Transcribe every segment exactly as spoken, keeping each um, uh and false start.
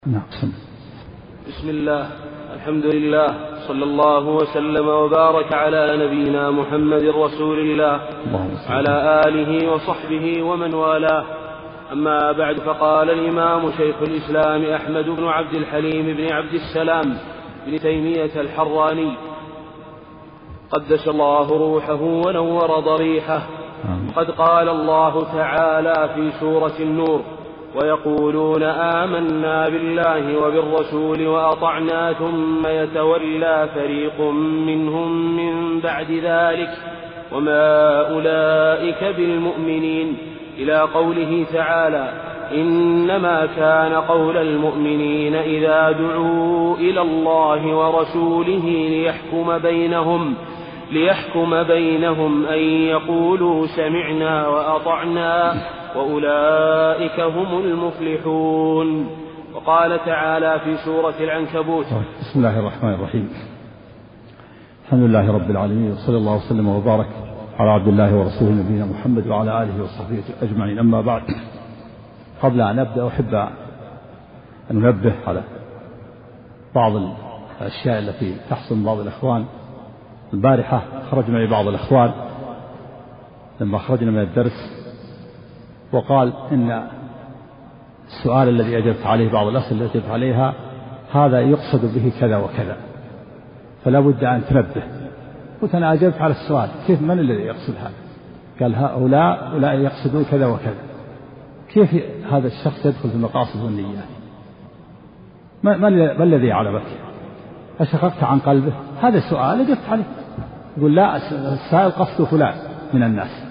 نعم. بسم الله، الحمد لله، صلى الله وسلم وبارك على نبينا محمد رسول الله على آله وصحبه ومن والاه. أما بعد، فقال الإمام شيخ الإسلام أحمد بن عبد الحليم بن عبد السلام بن تيمية الحراني قدس الله روحه ونور ضريحه، وقد قال الله تعالى في سورة النور: ويقولون آمنا بالله وبالرسول وأطعنا ثم يتولى فريق منهم من بعد ذلك وما أولئك بالمؤمنين، إلى قوله تعالى: إنما كان قول المؤمنين إذا دعوا إلى الله ورسوله ليحكم بينهم ليحكم بينهم أن يقولوا سمعنا وأطعنا وأولئك هم المفلحون. وقال تعالى في سورة العنكبوت: بسم الله الرحمن الرحيم. الحمد لله رب العالمين، وصلى الله وسلم وبارك على عبد الله ورسوله نبينا محمد وعلى آله وصحبه أجمعين. أما بعد، قبل أن أبدأ أحب أن ننبه على بعض الأشياء التي تحصل بعض الإخوان. البارحة خرج معي بعض الإخوان لما خرجنا من الدرس وقال إن السؤال الذي أجبت عليه، بعض الأسئلة التي أجبت عليها، هذا يقصد به كذا وكذا، فلا بد أن تنبه. قلت أنا أجبت على السؤال، كيف من الذي يقصد هذا؟ قال هؤلاء هؤلاء يقصدون كذا وكذا. كيف هذا الشخص يدخل في المقاصد والنيات؟ ما, ما الذي يعلمك؟ أشققت عن قلبه؟ هذا السؤال أجبت عليه. يقول لا، السائل قصد فلان من الناس،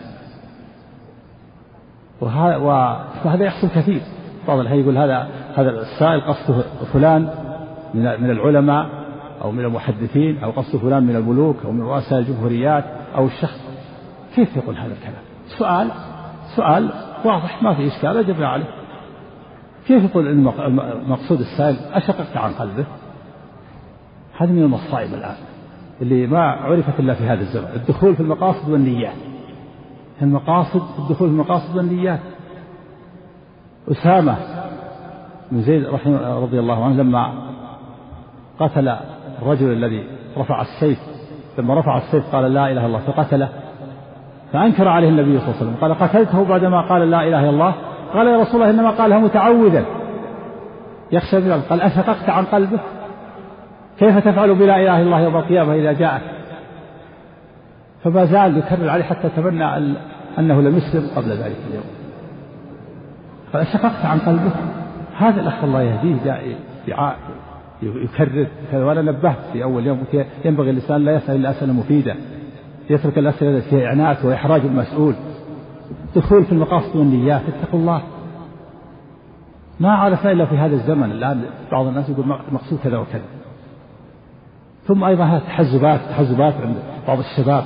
وهذا يحصل كثير. بعض الأحيان يقول هذا هذا السائل قصده فلان من من العلماء أو من المحدثين، أو قصده فلان من الملوك أو من رؤساء الجمهوريات أو الشخص. كيف يقول هذا الكلام؟ سؤال سؤال واضح ما في إشكال، أجبنا عليه. كيف يقول المقصود السائل أشققت عن قلبه؟ هذه من المصائب الآن اللي ما عرفت إلا في هذا الزمن، الدخول في المقاصد والنيات. المقاصد، الدخول في المقاصد والنيات. أسامة بن زيد رحمه رضي الله عنه لما قتل الرجل الذي رفع السيف، لما رفع السيف قال لا إله إلا الله فقتله، فأنكر عليه النبي صلى الله عليه وسلم، قال قتلته بعدما قال لا إله إلا الله؟ قال يا رسول الله إنما قالها متعوذا يخشى من الله. قال أشققت عن قلبه؟ كيف تفعل بلا إله إلا الله يوم القيامة إذا جاءت؟ فما زال يكرر عليه حتى تمنى أنه لم يسلم قبل ذلك اليوم. فأشققت عن قلبه. هذا الأخ الله يهديه جاء يكرر. وأنا نبهت في أول يوم: ينبغي الإنسان لا يسأل إلا أسئلة مفيدة، يترك الأسئلة التي فيها إعنات وإحراج المسؤول. دخول في المقاصد والنيات، اتقوا الله. ما عرفنا إلا في هذا الزمن الآن بعض الناس يقول مقصود كذا وكذا. ثم أيضا هذا تحزبات تحزبات عند بعض الشباب،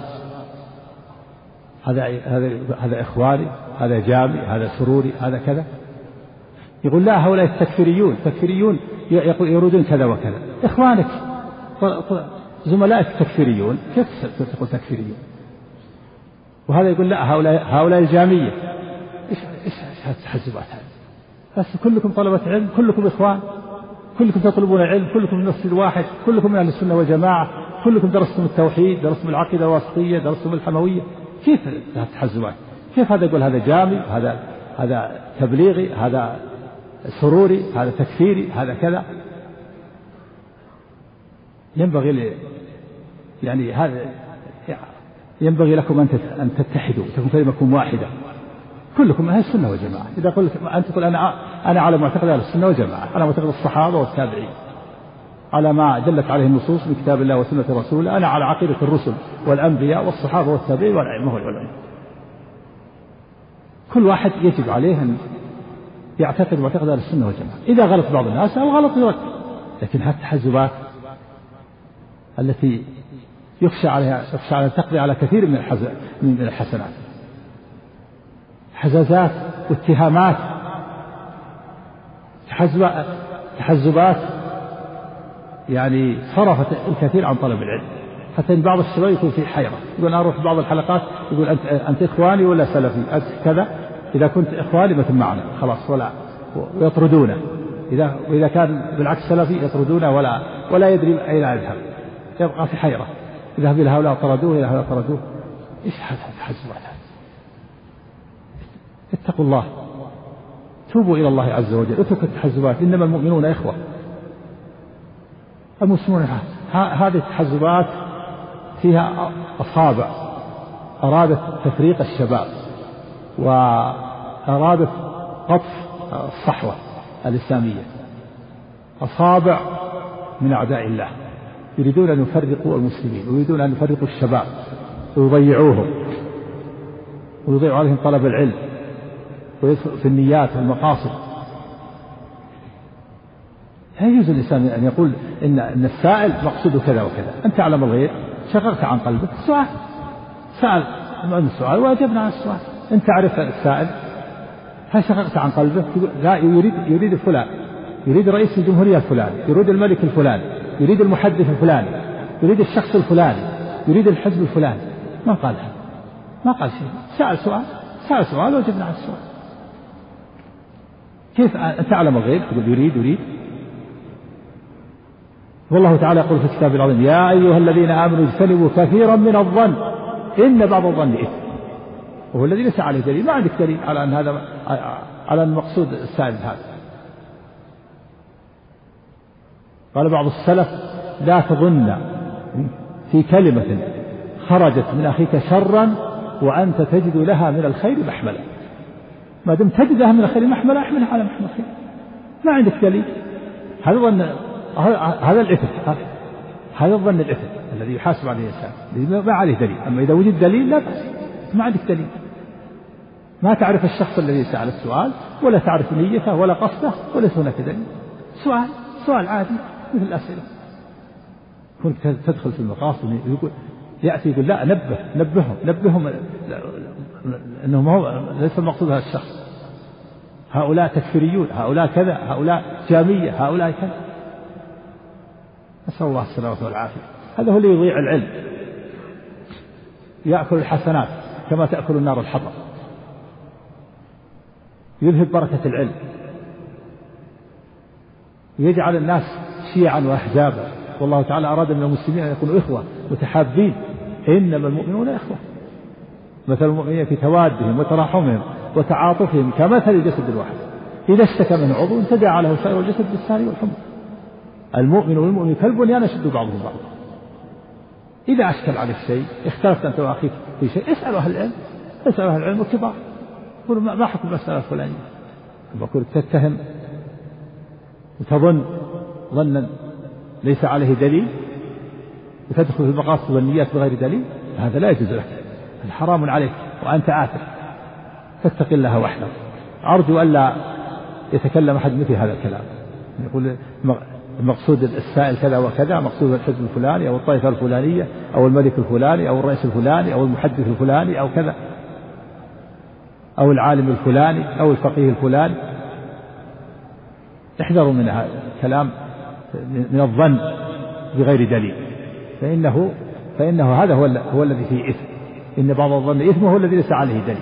هذا هذا هذا إخواني، هذا جامي، هذا سروري، هذا كذا. يقول لا، هؤلاء التكفيريون تكفيريون يريدون كذا وكذا. إخوانك زملائك تكفيريون، كيف تقول تكفيريون؟ وهذا يقول لا، هؤلاء هؤلاء الجامية. إيش إيش هذه التحزبات هذه؟ بس كلكم طلبة علم، كلكم إخوان، كلكم تطلبون العلم، كلكم من نفس الواحد، كلكم من أهل السنة والجماعة، كلكم درستم التوحيد، درستم العقيدة الواسطية، درستم الحموية. كيف التحزبات؟ كيف هذا يقول هذا جامي، هذا هذا تبليغي، هذا سروري، هذا تكفيري، هذا كذا؟ ينبغي لي يعني هذا ينبغي لكم أن أن تتحدوا، تكون كلمتكم واحدة، كلكم أهل السنة والجماعة. إذا قلت أنت تقول أنا أنا على معتقد أهل السنة والجماعة، أنا معتقد الصحابة والتابعين على ما دلت عليه النصوص من كتاب الله وسنة رسوله، أنا على عقيدة الرسل والأنبياء والصحابة والتابعين والأئمة والعلماء. كل واحد يجب عليه أن يعتقد معتقد أهل السنة والجماعة. إذا غلط بعض الناس أو غلط يرد، لكن هذه التحزبات التي يخشى عليها يخشى على تقضي على كثير من من الحسنات، حزازات واتهامات، تحزبات يعني صرفت الكثير عن طلب العلم. حتى إن بعض الشباب يكون في حيرة، يقول أنا أروح بعض الحلقات يقول أنت أنت إخواني ولا سلفي؟ أنت كذا، إذا كنت إخواني مثل معنا خلاص، ولا ويطردونه. إذا وإذا كان بالعكس سلفي يطردونه ولا ولا يدري أين يذهب، يبقى في حيرة، يذهب إلى هؤلاء طردوه إلى هؤلاء طردوه. إيش هذا التحزبات؟ اتقوا الله، توبوا إلى الله عز وجل، اتركوا التحزبات، إنما المؤمنون إخوة. المسلمون هذه التحزبات فيها أصابع أرادت تفريق الشباب وأرادت قطف الصحوة الإسلامية، أصابع من أعداء الله يريدون أن يفرقوا المسلمين ويريدون أن يفرقوا الشباب ويضيعوهم ويضيعوا عليهم طلب العلم في النيات والمقاصد. لا يجوز الإنسان أن يقول إن, إن السائل مقصوده كذا وكذا. أنت تعلم الغيب، شغلت عن قلبك السؤال، سأل عن السؤال وأجبنا عن السؤال. أنت تعرف السائل، هل شغلت عن قلبك؟ لا، يريد يريد فلان، يريد رئيس الجمهورية الفلاني، يريد الملك الفلاني، يريد المحدث الفلاني، يريد الشخص الفلاني، يريد الحزب الفلاني. ما قال هذا، ما قال شيء، سأل سؤال، سأل سؤال وأجبنا عن السؤال. كيف أنت تعلم الغيب تقول يريد يريد؟ والله تعالى يقول في الكتاب العظيم: يا أيها الذين آمنوا اجتنبوا كثيرا من الظن إن بعض الظن إثم. وهو الذي ليس عليه دليل، ما عندك دليل على أن هذا على المقصود السائل هذا. قال بعض السلف: لا تظن في كلمة خرجت من أخيك شرا وأنت تجد لها من الخير محملا. ما دمت تجد لها من الخير محملا احملها على محمل الخير، ما عندك دليل. هذا ظن، هذا الإثم، هذا الظن الإثم الذي يحاسب عليه الإنسان، ما عليه دليل. أما إذا وجد دليل لا بأس، ما عندك دليل، ما تعرف الشخص الذي سأل السؤال ولا تعرف نيته ولا قصده وليس هناك دليل. سؤال سؤال عادي مثل الأسئلة. كنت تدخل في المقاصد يقول يأتي يقول لا نبه نبههم نبههم أنهم هو ليس المقصود هذا الشخص، هؤلاء تكفيريون، هؤلاء كذا، هؤلاء جامية، هؤلاء كذا. نسأل الله السلامة والعافية. هذا هو اللي يضيع العلم، يأكل الحسنات كما تأكل النار الحطب، يذهب بركة العلم، يجعل الناس شيعا وأحزابا. والله تعالى أراد من المسلمين أن يكونوا إخوة متحابين، إنما المؤمنون إخوة. مثل المؤمنين في توادهم وتراحمهم وتعاطفهم كمثل الجسد الواحد، إذا اشتكى منه عضو تداعى له سائر الجسد بالسهر والحمى. المؤمن والمؤمن كالبنيان يشد بعضهم بعضا. إذا أشكل عليك شيء، اختلفت أنت وأخيك في شيء، اسأل أهل العلم، اسأل أهل العلم الكبار، قل ما حكم المسألة الفلانية. بقول تتهم وتظن ظنا ليس عليه دليل وتدخل في المقاصد والنيات بغير دليل، هذا لا يجوز لك، حرام عليك وأنت آثم. فاتق الله وحده. أرجو ألا يتكلم أحد مثل هذا الكلام، يقول المقصود السائل كذا وكذا، مقصود الحزب الفلاني أو الطائفة الفلانية أو الملك الفلاني أو الرئيس الفلاني أو المحدث الفلاني أو كذا أو العالم الفلاني أو الفقيه الفلاني. احذروا من هذا الكلام، من الظن بغير دليل، فإنه فإنه هذا هو هو الذي فيه إثم. إن بعض الظن إثمه هو الذي ليس عليه دليل.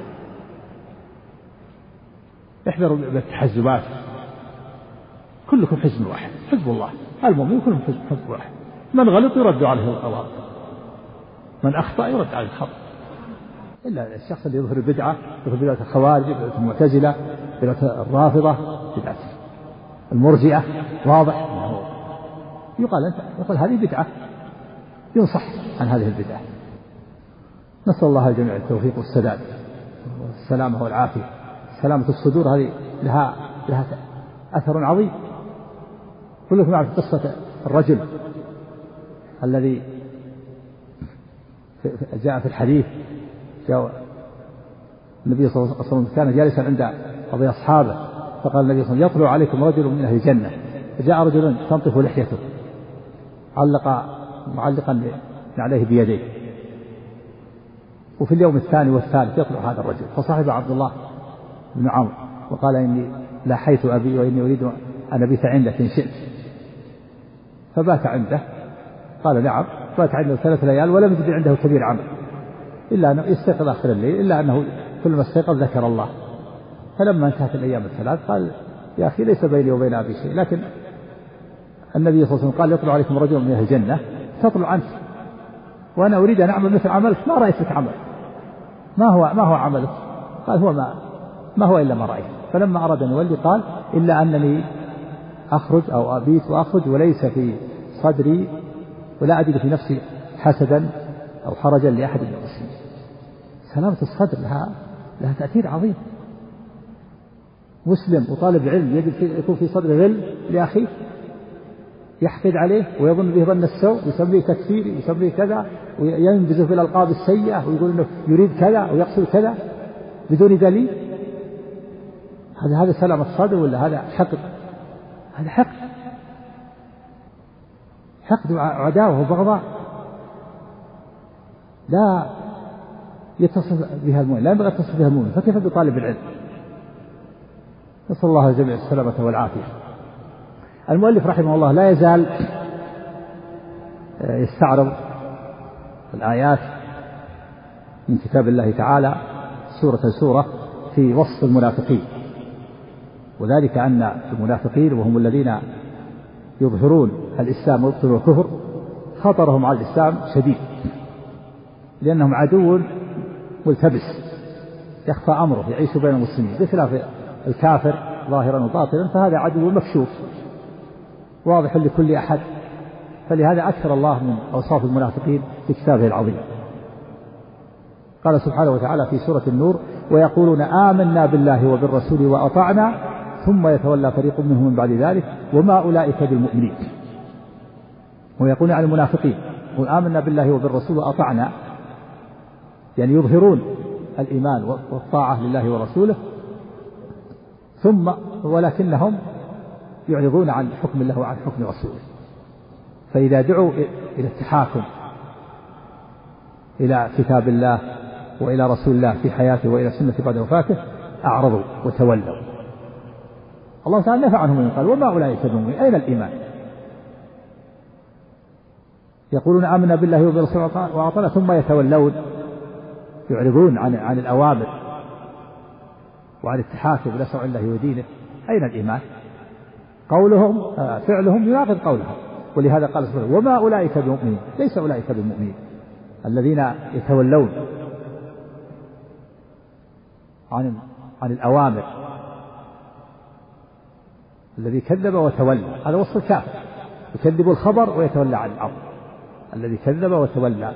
احذروا بالتحزبات، كلكم حزب واحد، حزب الله، المؤمن كلهم حزب واحد. من غلط يرد عليه الغلط، من أخطأ يرد عليه الخطأ، إلا الشخص اللي يظهر بدعة، يظهر بدعة الخوارج، بدعة المعتزلة، بدعة الرافضة، بدعة المرجئة، واضح يقال أنت يقول هذه بدعة، ينصح عن هذه البدعة. نسأل الله الجميع التوفيق والسداد والسلامة والعافية. سلامة الصدور هذه لها لها أثر عظيم. كلكم يعرف قصة الرجل الذي جاء في الحديث، جاء النبي صلى الله عليه وسلم كان جالسا عند بعض أصحابه، فقال النبي صلى الله عليه وسلم: يطلع عليكم رجل من أهل الجنة. فجاء رجل تنطف لحيته، علق معلقا عليه بيديه. وفي اليوم الثاني والثالث يطلع هذا الرجل، فصاحب عبد الله بن عمرو وقال: إني لاحيت أبي وإني أريد أن أبيت عندك إن شئت. فبات عنده، قال: نعم. بات عنده ثلاث ليال ولم يجد عنده كبير عمل إلا أنه يستيقظ آخر الليل، إلا أنه كلما استيقظ ذكر الله. فلما انتهت الأيام الثلاث قال يا أخي ليس بيني وبين أبي شيء، لكن النبي صلى الله عليه وسلم قال يطلع عليكم رجل من أهل الجنة تطلع أنت، وأنا أريد أن أعمل مثل عملك، ما رأيت لك عمل. ما هو ما هو عملك؟ قال هو ما ما هو إلا ما رأيت. فلما أراد أن يولي قال إلا أنني أخرج أو أبيت وأخرج وليس في صدري ولا أجد في نفسي حسدا أو حرجا لأحد من المسلمين. سلامة الصدر لها لها تأثير عظيم. مسلم وطالب علم يجب يكون في صدر غل لأخيه، يحقد عليه ويظن به ظن السوء، يسميه تكفير، يسميه كذا، وينبذه بالألقاب السيئة ويقول إنه يريد كذا ويقصد كذا بدون دليل. هذا هذا سلامة الصدر ولا هذا حقد؟ هذا حقد، حقد وعداوة وبغضاء لا يتصف بها المؤمن، لا ينبغي يتصف بها المؤمن، فكيف بطالب العلم؟ نسأل الله الجميع السلامة والعافية. المؤلف رحمه الله لا يزال يستعرض الآيات من كتاب الله تعالى سورة سورة في وصف المنافقين، وذلك أن المنافقين وهم الذين يظهرون الإسلام ويبطلون الكفر خطرهم على الإسلام شديد، لأنهم عدو ملتبس يخفى أمره يعيش بين المسلمين، بخلاف الكافر ظاهرا وباطنا فهذا عدو مكشوف واضح لكل أحد. فلهذا أكثر الله من أوصاف المنافقين في كتابه العظيم. قال سبحانه وتعالى في سورة النور ويقولون آمنا بالله وبالرسول وأطعنا ثم يتولى فريق منهم من بعد ذلك وما أولئك بالمؤمنين. ويقولون عن المنافقين آمنا بالله وبالرسول وأطعنا، يعني يظهرون الإيمان والطاعة لله ورسوله ثم ولكنهم يعرضون عن حكم الله وعن حكم رسوله. فإذا دعوا إلى التحاكم إلى كتاب الله وإلى رسول الله في حياته وإلى سنة بعد وفاته أعرضوا وتولوا. الله تعالى نفى عنهم من قال وما أولئك بالمؤمنين، أين الإيمان؟ يقولون آمنا بالله وبرسوله وأطعنا ثم يتولون يعرضون عن عن الأوامر وعن التحاكم إلى شرع الله ودينه. أين الإيمان؟ قولهم فعلهم يناقض قولهم. ولهذا قال سبحانه وما أولئك بالمؤمنين، ليس أولئك بالمؤمنين الذين يتولون عن عن الأوامر. الذي كذب وتولى هذا وصف الكافر، يكذب الخبر ويتولى عن الأمر. الذي كذب وتولى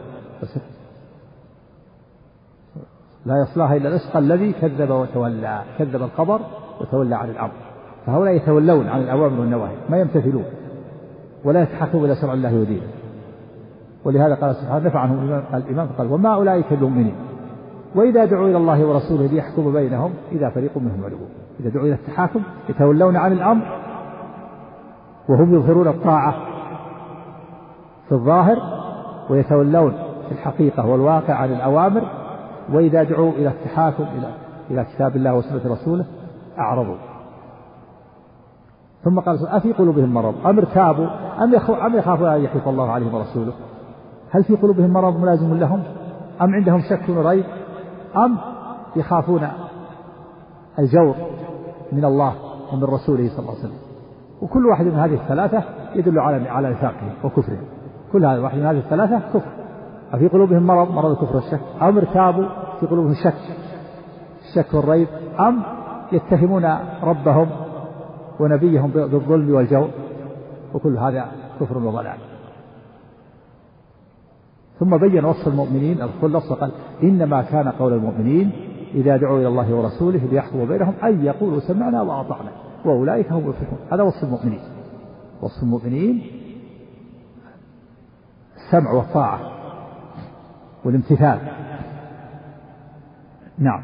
لا يصلاها إلا الأشقى الذي كذب وتولى، كذب الخبر وتولى عن الأمر. فهؤلاء يتولون عن الأوامر والنواهي ما يمتثلون ولا يتحكمون إلى شرع الله ودينه. ولهذا قال سبحانه نفى عنهم الإمام فقال وما أولئك بالمؤمنين وإذا دعوا إلى الله ورسوله ليحكم بينهم إذا فريق منهم معرضون. إذا دعوا إلى التحاكم يتولون عن الأمر وهم يظهرون الطاعة في الظاهر ويتولون في الحقيقة والواقع عن الأوامر. وإذا دعوا إلى التحاكم إلى إلى كتاب الله وسنة رسوله أعرضوا. ثم قال أفي قلوبهم مرض أم ارتابوا أم يخافون أن يحيف الله عليهم ورسوله. هل في قلوبهم مرض ملازم لهم أم عندهم شك وريب أم يخافون الجور من الله ومن رسوله صلى الله عليه وسلم. وكل واحد من هذه الثلاثة يدل على على نفاقهم وكفرهم. كل هذا واحد من هذه الثلاثة كفر. أفي قلوبهم مرض مرض الكفر والشك أم ارتابوا في قلوبهم شك الشك والريب أم يتهمون ربهم ونبيهم بالظلم والجور. وكل هذا كفر وضلال. ثم بين وصف المؤمنين الخلص وقال إنما كان قول المؤمنين إذا دعوا إلى الله ورسوله ليحكموا بينهم أن يقولوا سمعنا وأطعنا وأولئك هم المفلحون. هذا وصف المؤمنين. وصف المؤمنين السمع والطاعة والامتثال. نعم.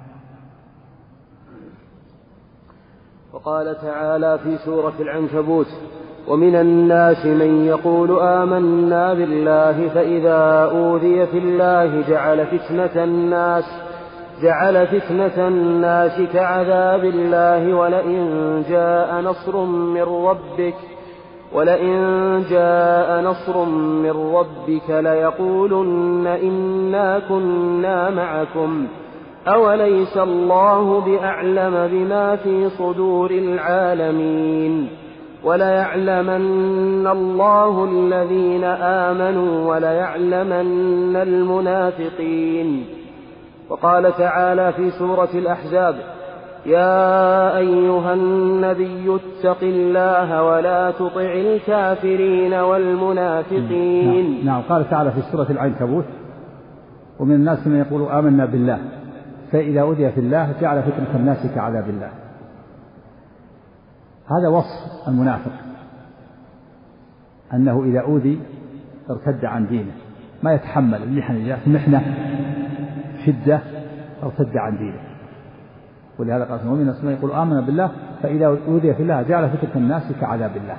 وقال تعالى في سورة العنكبوت ومن الناس من يقول آمنا بالله فإذا أوذي في الله جعل فتنة الناس جعل فتنة الناس كعذاب الله ولئن جاء نصر من ربك ولئن جاء نصر من ربك ليقولن إنا كنا معكم أوليس الله بأعلم بما في صدور العالمين وليعلمن الله الذين آمنوا وليعلمن المنافقين. وقال تعالى في سورة الأحزاب يا أيها النبي اتق الله ولا تطع الكافرين والمنافقين. نعم, نعم قال تعالى في سورة العنكبوت ومن الناس من يقول آمنا بالله فإذا أوذي في الله جعل فتنة الناس كعذاب الله. هذا وصف المنافق أنه إذا أوذي ارتد عن دينه ما يتحمل المحن محنة شدة ارتد عن دينه. ولهذا قال ومن الناس من يقول آمنا بالله فإذا أوذي في الله جعل فتنة الناس كعذاب الله.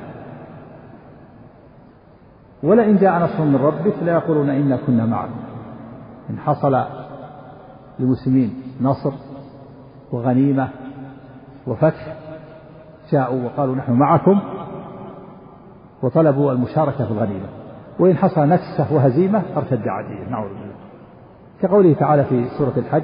ولئن جاء نصر من ربك لا يقولون إنا كنا معكم. إن حصل للمسلمين نصر وغنيمة وفتح جاءوا وقالوا نحن معكم وطلبوا المشاركة في الغنيمة. وإن حصل نكسة وهزيمة ارتد عن دينه نعوذ بالله. كقوله تعالى في سورة الحج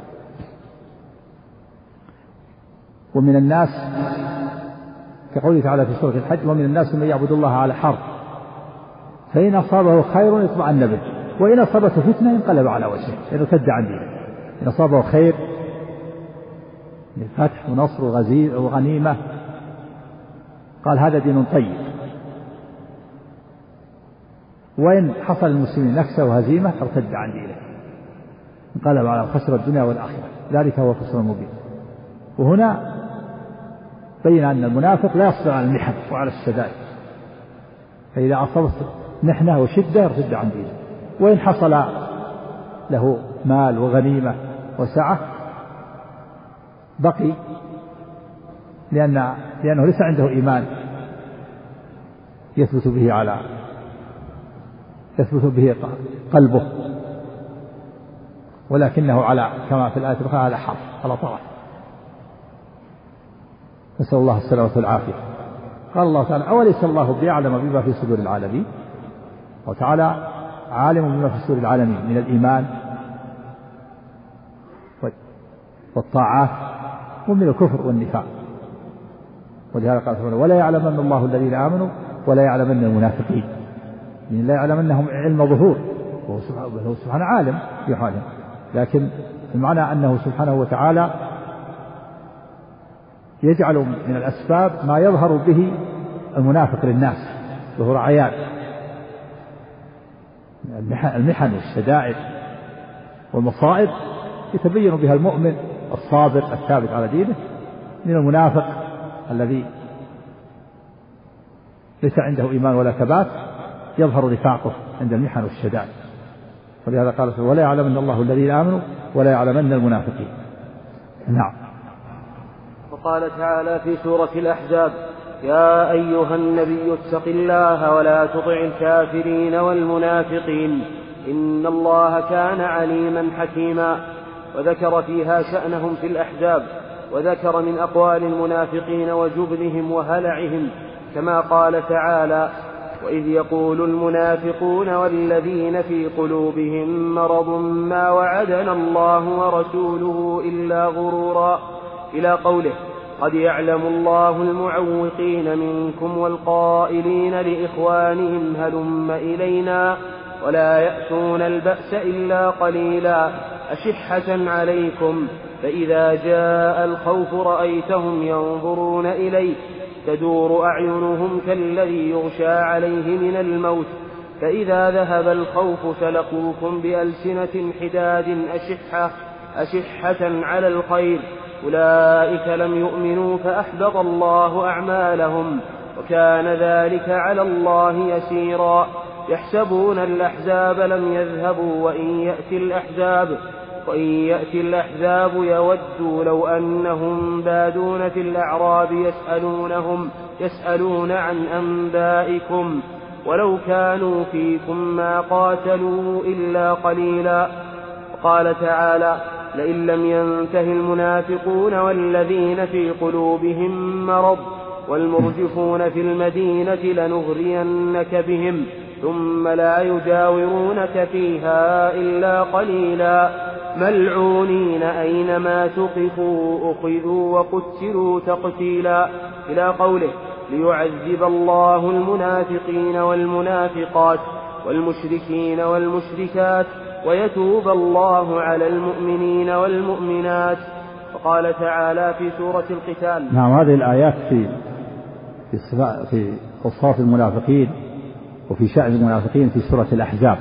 ومن الناس كقوله تعالى في سورة الحج ومن الناس من يعبد الله على حرف فإن أصابه خير اطمأن به وإن أصابته فتنة انقلب على وجهه إذا ارتد عن دينه. إن أصابه خير من فتح ونصر وغنيمة قال هذا دين طيب. وإن حصل المسلمين نكسة وهزيمة ارتد عن دينه انقلب على خسر الدنيا والآخرة ذلك هو الخسر المبين. وهنا بين أن المنافق لا يصبر على المحن وعلى الشدائد فإذا أصابت محنة وشدة ارتد عن دينه. وإن حصل له مال وغنيمة وسعة بقي لأن لأنه ليس عنده إيمان يثبت به على يثبت به قلبه ولكنه على كما في الآية الأخرى على حرف على طرف. نسأل الله السلامة والعافية. قال الله تعالى أوليس الله بيعلم بما في صدور العالمين. وتعالى عالم بما في صدور العالمين من الإيمان والطاعات ومن الكفر والنفاق. ولهذا قال ولا يعلمن الله الذين آمنوا ولا يعلمن المنافقين. من لا يعلمنهم علم ظهور وهو سبحانه عالم في حاله لكن المعنى أنه سبحانه وتعالى يجعل من الأسباب ما يظهر به المنافق للناس ظهور عيان المحن والشدائد والمصائب يتبين بها المؤمن الصابر الثابت على دينه من المنافق الذي ليس عنده إيمان ولا ثبات يظهر نفاقه عند المحن والشدائد. ولهذا قال ولا يعلمن الله الذين آمنوا ولا يعلمن المنافقين. نعم. وقال تعالى في سورة الأحزاب يا أيها النبي اتق الله ولا تطع الكافرين والمنافقين إن الله كان عليما حكيما. وذكر فيها شأنهم في الأحزاب وذكر من أقوال المنافقين وجبنهم وهلعهم كما قال تعالى وإذ يقول المنافقون والذين في قلوبهم مرض ما وعدنا الله ورسوله إلا غرورا إلى قوله قد يعلم الله المعوقين منكم والقائلين لإخوانهم هلم إلينا ولا يأتون البأس إلا قليلا أشحة عليكم فإذا جاء الخوف رأيتهم ينظرون إليك تدور أعينهم كالذي يغشى عليه من الموت فإذا ذهب الخوف سلقوكم بألسنة حداد أشحة أشحة على الخير أولئك لم يؤمنوا فأحبط الله أعمالهم وكان ذلك على الله يسيرا. يحسبون الأحزاب لم يذهبوا وإن يأتي الأحزاب وإن يأتي الأحزاب يودوا لو أنهم بادون في الأعراب يسألونهم يسألون عن أنبائكم ولو كانوا فيكم ما قاتلوا إلا قليلا. وقال تعالى لئن لم ينته المنافقون والذين في قلوبهم مرض والمرجفون في المدينة لنغرينك بهم ثم لا يجاورونك فيها إلا قليلا ملعونين أينما ثقفوا أخذوا وقتلوا تقتيلا إلى قوله ليعذب الله المنافقين والمنافقات والمشركين والمشركات ويتوب الله على المؤمنين والمؤمنات. وقال تعالى في سورة القتال. نعم، هذه الآيات في في في أوصاف المنافقين وفي شأن المنافقين في سورة الأحزاب.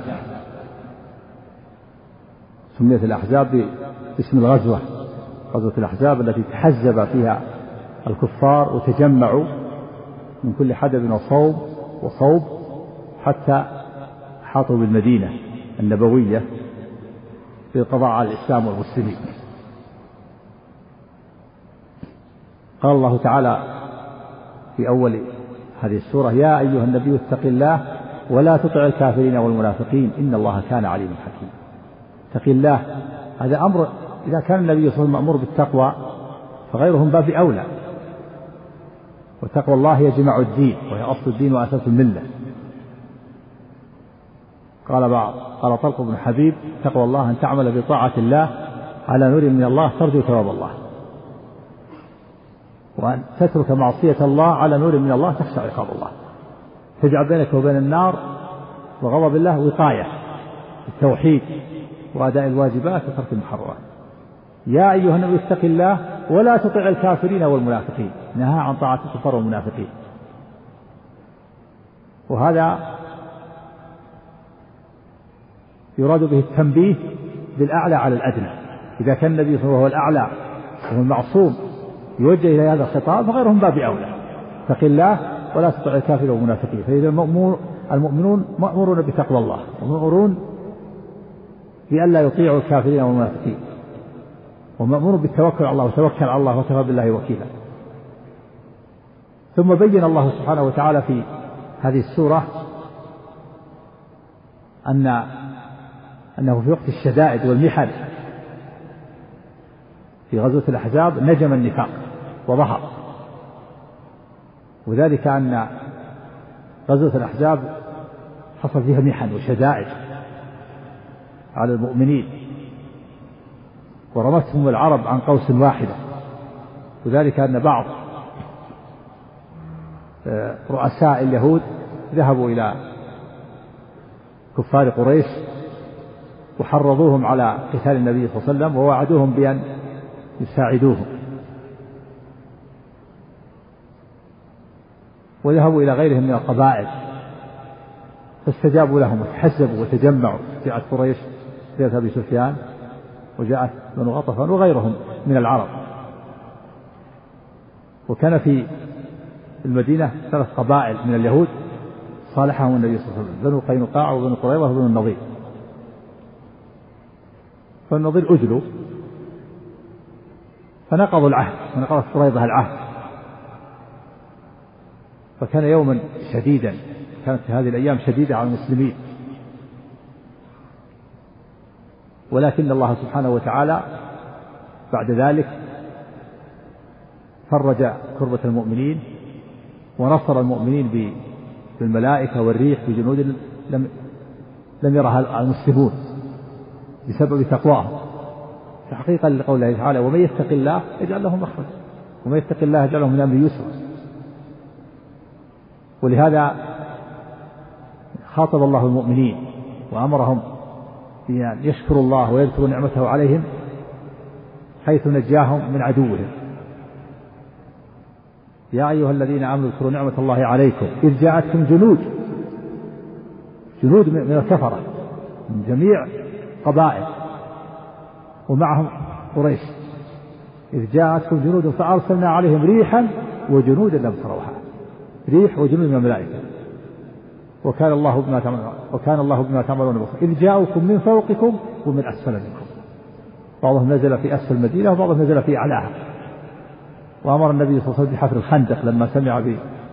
سميت الأحزاب باسم الغزوة، غزوة الأحزاب التي تحزب فيها الكفار وتجمعوا من كل حدب وصوب وصوب حتى حاطوا بالمدينة النبوية للقضاء على الإسلام والمسلمين. قال الله تعالى في أول هذه السورة: يا أيها النبي اتق الله ولا تطع الكافرين والمنافقين إن الله كان عليما حكيما. اتق الله، هذا أمر. إذا كان النبي صلى الله عليه وسلم مأمور بالتقوى فغيرهم باب أولى، وتقوى الله هي جماع الدين وهي أصل الدين وأساس الملة. قال بعض قال طلق بن حبيب: تقوى الله أن تعمل بطاعة الله على نور من الله ترجو ثواب الله، وأن تترك معصية الله على نور من الله تخشى عقاب الله. تجعل بينك وبين النار وغضب الله وقاية التوحيد وأداء الواجبات وترك المحرمات. يا أيها النبي اتق الله ولا تطع الكافرين والمنافقين، نهى عن طاعة الكفار والمنافقين. وهذا يراد به التنبيه بالأعلى على الأدنى. إذا كان النبي صلى الله عليه وسلم هو الأعلى وهو المعصوم يوجه إلى هذا الخطاب فغيرهم باب أولى. اتق الله ولا تطع الكافرين والمنافقين. فإذا المؤمنون مأمورون بتقوى الله ومأمورون بألا يطيعوا الكافرين والمنافقين، ومأمور بالتوكل على الله وتوكل على الله وكفى بالله وكيلا. ثم بين الله سبحانه وتعالى في هذه السورة أن أنه في وقت الشدائد والمحن في غزوة الأحزاب نجم النفاق وظهر، وذلك أن غزوة الأحزاب حصل فيها محن وشدائد على المؤمنين ورمتهم العرب عن قوس واحدة، وذلك أن بعض رؤساء اليهود ذهبوا إلى كفار قريش وحرضوهم على قتال النبي صلى الله عليه وسلم ووعدوهم بأن يساعدوهم، وذهبوا إلى غيرهم من القبائل فاستجابوا لهم وتحزبوا وتجمعوا. جاءت قريش، جاءت أبي سفيان، وجاءت بنو غطفان وغيرهم من العرب. وكان في المدينة ثلاث قبائل من اليهود صالحهم النبي صلى الله عليه وسلم: بنو قينقاع وبنو قريظة وبنو النضير. فالنضير أجلوا فنقضوا العهد ونقضت قريظة العهد، فكان يوما شديدا، كانت هذه الأيام شديدة على المسلمين. ولكن الله سبحانه وتعالى بعد ذلك فرج كربة المؤمنين ونصر المؤمنين بالملائكة والريح بجنود لم لم يرها المسلمون بسبب تقواهم. تحقيقا لقوله تعالى: ومن يتق الله يجعل له مخرجا ومن يتق الله يجعل له من أمره يسرا. ولهذا خاطب الله المؤمنين وأمرهم بأن يشكروا الله ويذكروا نعمته عليهم حيث نجاهم من عدوهم. يا أيها الذين آمنوا اذكروا نعمة الله عليكم إذ جاءتكم جنود جنود من الكفرة من جميع قبائل ومعهم قريش، إذ جاءتكم جنود فأرسلنا عليهم ريحا وجنودا لم تروها، ريح وجنود من الملائكة، وكان الله بما تعملون وكان الله بما تعملون بصيرا. إذ جاءوكم من فوقكم ومن أسفل منكم، بعضهم نزل في أسفل المدينة وبعضهم نزل في أعلاها. وأمر النبي صلى الله عليه وسلم بحفر الخندق لما سمع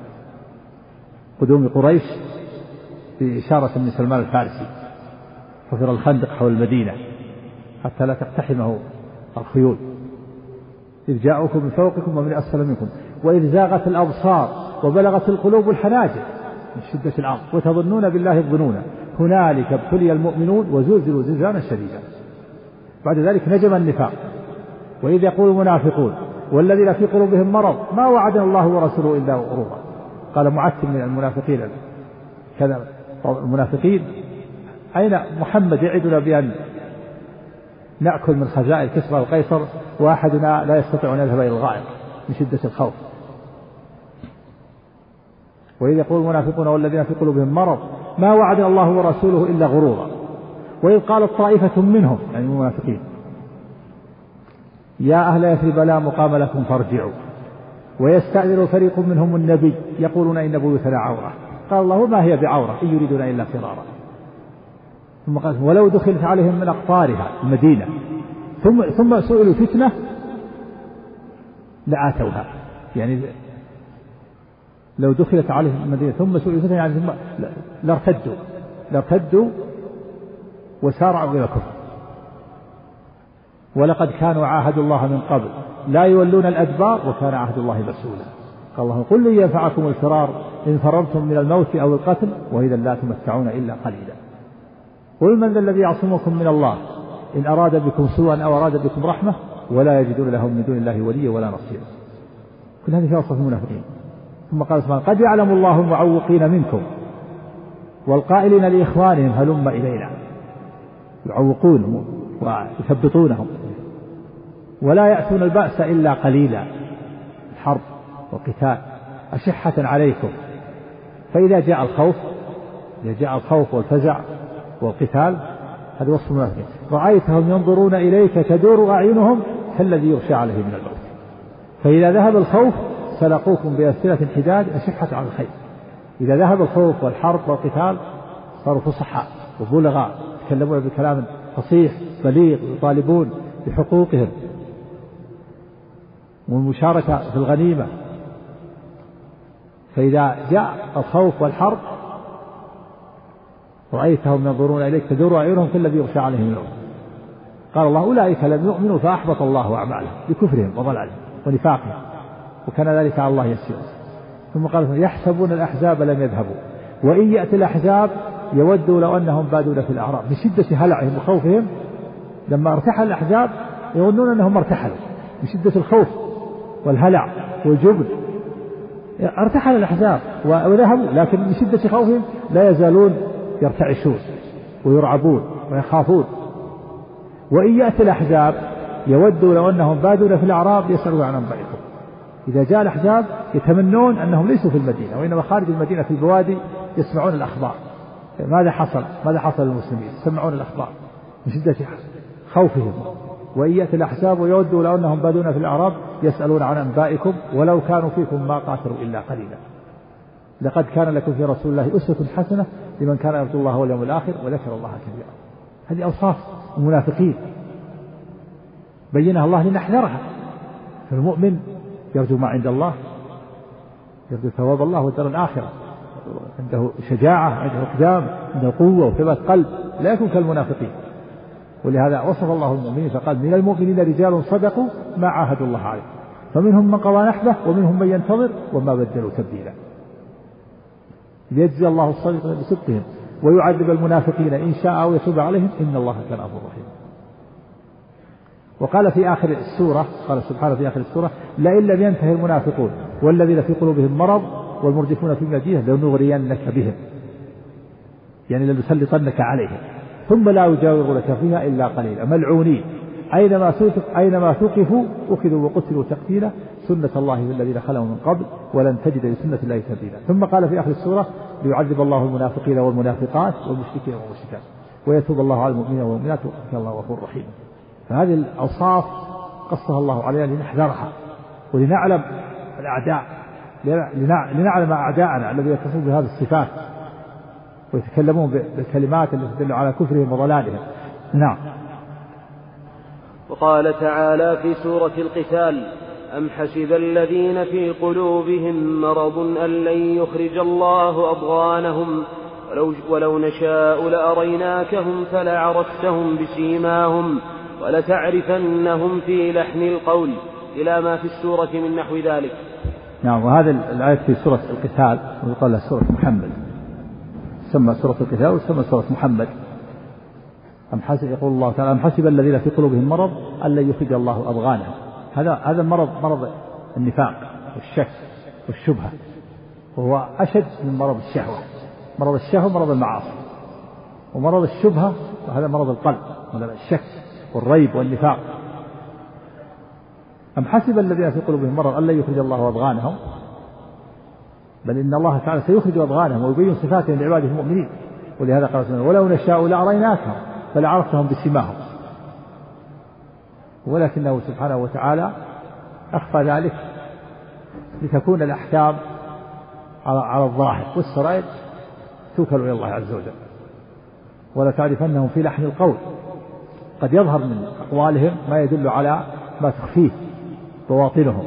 بقدوم قريش بإشارة من سلمان الفارسي، حفر الخندق حول المدينة حتى لا تقتحمه الخيول. إذ جاءوكم من فوقكم ومن أسفل منكم وإذ زاغت الأبصار وبلغت القلوب الحناجر من شدة الأمر وتظنون بالله الظنون هنالك ابتلي المؤمنون وزلزلوا زلزالا شديدا. بعد ذلك نجم النفاق. وإذ يقول المنافقون والذين في قلوبهم مرض ما وعدنا الله ورسوله إلا غرورا. قال معتم من المنافقين كذا المنافقين أين محمد يعدنا بأن نأكل من خزائن كسرى وقيصر وأحدنا لا يستطيع أن يذهب إلى الغائط من شدة الخوف. وإذ يقول المنافقون والذين في قلوبهم مرض ما وعدنا الله ورسوله إلا غرورا. وإذ قالت طائفة منهم يعني المنافقين يا أهل يثرب لا مقام لكم فارجعوا ويستأذن فريق منهم النبي يقولون إن بيوتنا عورة قال الله ما هي بعورة إن يريدون إلا فرارا. ثم قال ولو دخلت عليهم من أقطارها المدينة ثم ثم سئلوا فتنة لآتوها يعني لو دخلت عليهم المدينة ثم سئلوا فتنة يعني ثم لارتدوا لارتدوا وسارعوا إلى الكفر. ولقد كانوا عاهدوا الله من قبل لا يولون الأدبار وكان عهد الله مسؤولا. قال الله قل لن ينفعكم الفرار إن فررتم من الموت أو القتل وإذا لا تمتعون إلا قليلا. قل من ذا الذي يعصمكم من الله إن أراد بكم سوءا أو أراد بكم رحمة ولا يجدون لهم من دون الله وليا ولا نصيرا. كل هذه في وصف المنافقين. ثم قال سبحانه قد يعلم الله المعوقين منكم والقائلين لإخوانهم هلم إلينا يعوقونهم ويثبطونهم ولا يأتون البأس إلا قليلا الحرب والقتال أشحة عليكم فإذا جاء الخوف إذا جاء الخوف والفزع والقتال هذا وصف المنافقين رأيتهم ينظرون إليك تدور أعينهم كالذي يغشى عليه من الموت فإذا ذهب الخوف سلقوكم بأسئلة حداد أشحة على الخير. إذا ذهب الخوف والحرب والقتال صاروا فصحاء وبلغاء يتكلمون بكلام فصيح بليغ يطالبون بحقوقهم والمشاركة في الغنيمة. فإذا جاء الخوف والحرب رأيتهم ينظرون إليك تدور أعينهم كالذي يغشى عليهم الموت. قال الله أولئك لم يؤمنوا فأحبط الله أعمالهم بكفرهم وضلالهم ونفاقهم وكان ذلك على الله يسير. ثم قال يحسبون الأحزاب لم يذهبوا وإن يأتي الأحزاب يودوا لو أنهم بادون في الأعراب من شدة هلعهم وخوفهم لما ارتحل الأحزاب يظنون أنهم ارتحلوا من شدة الخوف والهلع والجبن ارتحل الأحزاب وذهبوا لكن من شدة خوفهم لا يزالون يرتعشون ويرعبون ويخافون. وإن يأتي الأحزاب يودوا لو أنهم بادون في الأعراب يسألون عن أنبائكم. إذا جاء الأحزاب يتمنون أنهم ليسوا في المدينة وإنما خارج المدينة في البوادي يسمعون الأخبار ماذا حصل ماذا حصل للمسلمين يسمعون الأخبار من شدة خوفهم. وإن يأتي الأحزاب ويودوا لو أنهم بادون في الأعراب يسألون عن أنبائكم ولو كانوا فيكم ما قاتلوا إلا قليلا. لقد كان لكم في رسول الله أسوة حسنة لمن كان يرجو الله واليوم الآخر وذكر الله كثيرا. هذه أوصاف المنافقين بينها الله لنحذرها. فالمؤمن يرجو ما عند الله يرجو ثواب الله والدار الآخرة عنده شجاعة عنده إقدام عنده قوة وثبات قلب لا يكون كالمنافقين. ولهذا وصف الله المؤمنين فقال من المؤمنين رجال صدقوا ما عاهدوا الله عليه فمنهم من قضى نحبه ومنهم من ينتظر وما بدلوا تبديلا. ليجزي الله الصادقين بصدقهم ويعذب المنافقين إن شاء أو يتوب عليهم إن الله كان غفورا رحيما. وقال في آخر السورة قال سبحانه في آخر السورة لئن لم ينتهي المنافقون والذين في قلوبهم مرض والمرجفون في المدينة لنغرينك بهم يعني لنسلطنك عليهم ثم لا يجاورونك فيها إلا قليلا ملعونين أينما أينما ثقفوا أخذوا وقتلوا تقتيلا سنة الله في الذين خلوا من قبل ولن تجد لسنة الله تبديلا. ثم قال في آخر السورة ليعذب الله المنافقين والمنافقات والمشركين والمشركات ويتوب الله على المؤمنين والمؤمنات وكان الله غفور رحيم. فهذه الأوصاف قصها الله علينا لنحذرها ولنعلم الأعداء لنعلم أعداءنا الذين يتصفون بهذه الصفات ويتكلمون بالكلمات التي تدل على كفرهم وضلالهم. نعم. وقال تعالى في سورة القتال أم حسب الذين في قلوبهم مرض أن لن يخرج الله أضغانهم ولو, ولو نشاء لأريناكهم فلعرفتهم بسيماهم ولتعرفنهم في لحن القول إلى ما في السورة من نحو ذلك. نعم. وهذا الآية في سورة القتال ويقال لها سورة محمد تسمى سورة القتال وتسمى سورة محمد أم حسب يقول الله تعالى أم حسب الذين في قلوبهم مرض أن لن يخرج الله أضغانهم. هذا هذا مرض مرض النفاق والشك والشبهة، وهو أشد من مرض الشهوة. مرض الشهوة مرض المعاصي، ومرض الشبهة وهذا مرض القلب، مرض الشك والريب والنفاق. أم حسب الذين في قلوبهم مرض أن لن يخرج الله أضغانهم، بل إن الله تعالى سيخرج أضغانهم ويبين صفاتهم لعباده المؤمنين. ولهذا قال سبحانه ولو نشاء لأريناكهم فلعرفتهم بسيماهم، ولكنه سبحانه وتعالى أخفى ذلك لتكون الأحكام على الظاهر، والسرائر توكل إلى الله عز وجل. ولا تعرفنهم في لحن القول، قد يظهر من أقوالهم ما يدل على ما تخفيه بواطنهم،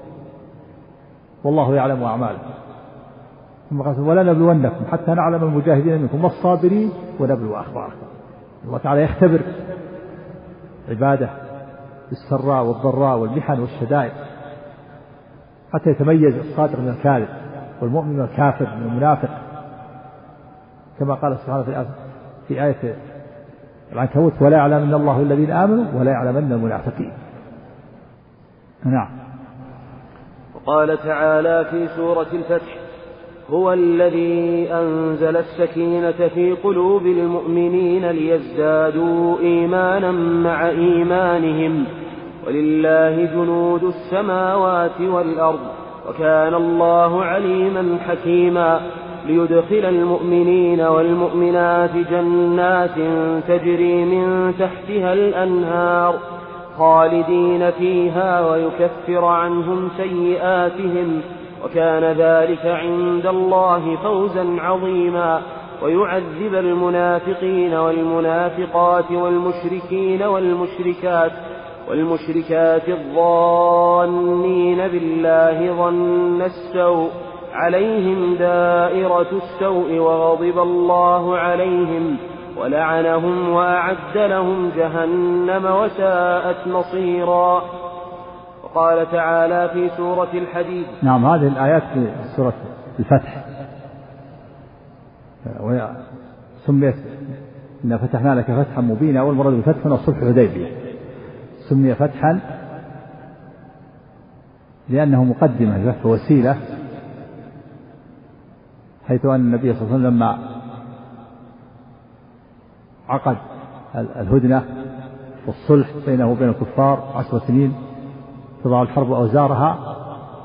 والله يعلم أعمالهم. ثم قال ولا نبلونكم حتى نعلم المجاهدين منكم والصابرين ونبلو أخباركم. الله تعالى يختبر عباده بالسراء والضراء والمحن والشدائد حتى يتميز الصادق من الكاذب والمؤمن من الكافر من المنافق، كما قال سبحانه في في آية العنكبوت ولا يعلمن الله الذين آمنوا ولا يعلمن المنافقين. نعم. وقال تعالى في سورة الفتح هو الذي أنزل السكينة في قلوب المؤمنين ليزدادوا إيمانا مع إيمانهم ولله جنود السماوات والأرض وكان الله عليما حكيما ليدخل المؤمنين والمؤمنات جنات تجري من تحتها الأنهار خالدين فيها ويكفر عنهم سيئاتهم وكان ذلك عند الله فوزا عظيما ويعذب المنافقين والمنافقات والمشركين والمشركات والمشركات الظانين بالله ظن السوء عليهم دائرة السوء وغضب الله عليهم ولعنهم وأعد لهم جهنم وساءت مصيرا. وقال تعالى في سورة الحديد. نعم، هذه الآيات في سورة الفتح سميت إن فتحنا لك فتحا مبينا، والمراد بالفتح هنا صلح الحديبية، سمي فتحا لأنه مقدمة لفتح وسيلة، حيث أن النبي صلى الله عليه وسلم لما عقد الهدنة والصلح بينه وبين الكفار عشر سنين تضع الحرب أوزارها،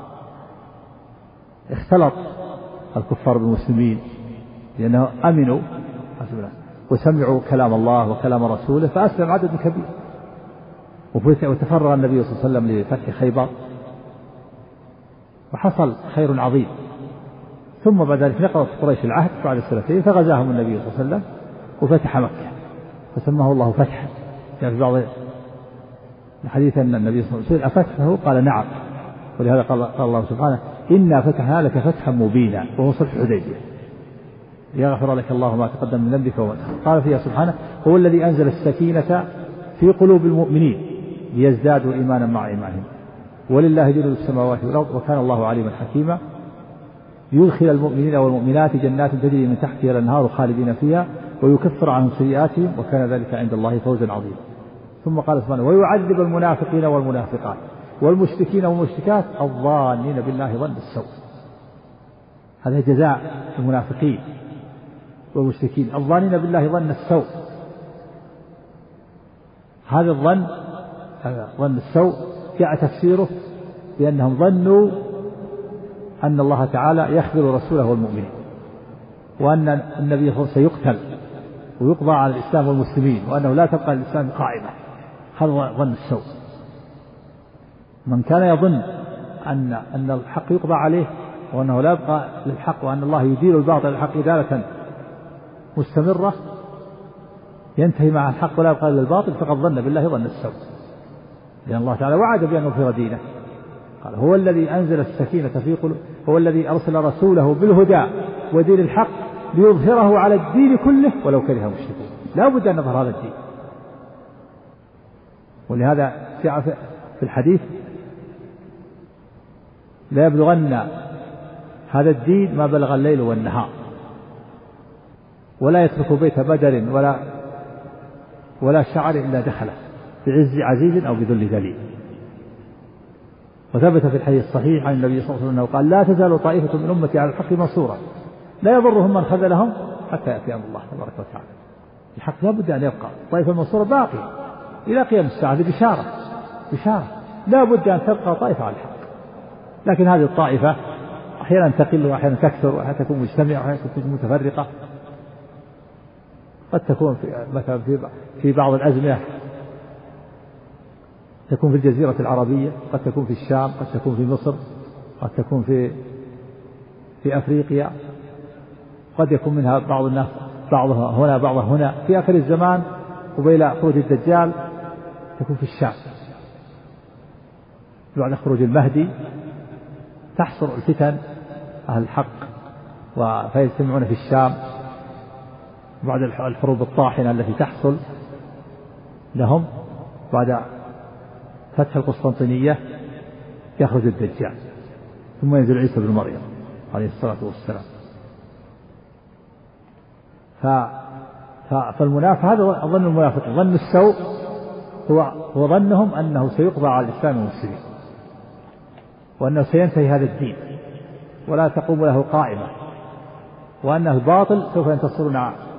اختلط الكفار بالمسلمين لأنه أمنوا وسمعوا كلام الله وكلام رسوله فأسلم عدد كبير، وتفرغ النبي صلى الله عليه وسلم لفتح خيبر وحصل خير عظيم. ثم بعد ذلك نقضت قريش العهد بعد سنتين فغزاهم النبي صلى الله عليه وسلم وفتح مكة فسماه الله فتحا. يعني في بعض الحديث أن النبي صلى الله عليه وسلم أفتحه قال نعم، ولهذا قال, قال الله سبحانه إنا فتحنا لك فتحا مبينا وهو صلح الحديبية ليغفر لك الله ما تقدم من ذنبك وما تأخر. قال فيها سبحانه هو الذي أنزل السكينة في قلوب المؤمنين ليزدادوا إيمانا مع إيمانهم ولله جنود السماوات والأرض وكان الله عليما حكيما يدخل المؤمنين والمؤمنات جنات تجري من تحتها الأنهار خالدين فيها ويكفر عنهم سيئاتهم وكان ذلك عند الله فوزا عظيما. ثم قال سبحانه ويعذب المنافقين والمنافقات والمشركين والمشركات الظانين بالله ظن السوء. هذا جزاء المنافقين والمشركين الظانين بالله ظن السوء. هذا الظن هذا ظن السوء جاء تفسيره بأنهم ظنوا أن الله تعالى يخذل رسوله والمؤمنين وأن النبي صلى الله عليه وسلم سيقتل ويقضى على الإسلام والمسلمين وأنه لا تبقى الإسلام قائمة. هذا ظن السوء. من كان يظن أن أن الحق يقضى عليه وأنه لا يبقى للحق وأن الله يدير الباطل الحق إدارة مستمرة ينتهي مع الحق ولا يبقى للباطل فقد ظن بالله ظن السوء، لأن الله تعالى وعد بأن يغفر دينه. قال هو الذي أنزل السكينة في قلوب هو الذي أرسل رسوله بالهدى ودين الحق ليظهره على الدين كله ولو كره المشركون. لا بد أن نظهر هذا الدين. ولهذا جاء في الحديث لا يبلغن هذا الدين ما بلغ الليل والنهار ولا يترك بيت بدر ولا ولا شعر إلا دخله بعز عزيز أو بذل ذليل. وثبت في الحديث الصحيح عن النبي صلى الله عليه وسلم قال لا تزال طائفة من أمتي على الحق منصورة لا يضرهم من خذلهم حتى يأتي أمر الله تبارك وتعالى. الحق لا بد أن يبقى، الطائفة المنصورة باقية إلى قيام الساعة، هذه بشارة بشارة لا بد أن تبقى طائفة على الحق. لكن هذه الطائفة أحيانا تقل وأحيانا تكثر وأحيانا تكون مجتمعة وأحيانا تكون متفرقة. قد تكون في مثلا في بعض الأزمنة تكون في الجزيرة العربية، قد تكون في الشام، قد تكون في مصر، قد تكون في في أفريقيا، قد يكون منها بعض الناس بعضها هنا بعضها هنا. في آخر الزمان قبيل خروج الدجال تكون في الشام، بعد خروج المهدي تحصل الفتن أهل الحق فيجتمعون في الشام بعد الحروب الطاحنة التي تحصل لهم. بعد فتح القسطنطينية يخرج الدجال ثم ينزل عيسى بن مريم عليه الصلاة والسلام. ف... ف... فالمنافق هذا ظن المنافق، ظن السوء هو هو ظنهم أنه سيقضى على الإسلام والمسلمين وأنه سينتهي هذا الدين ولا تقوم له قائمة وأن الباطل سوف ينتصرون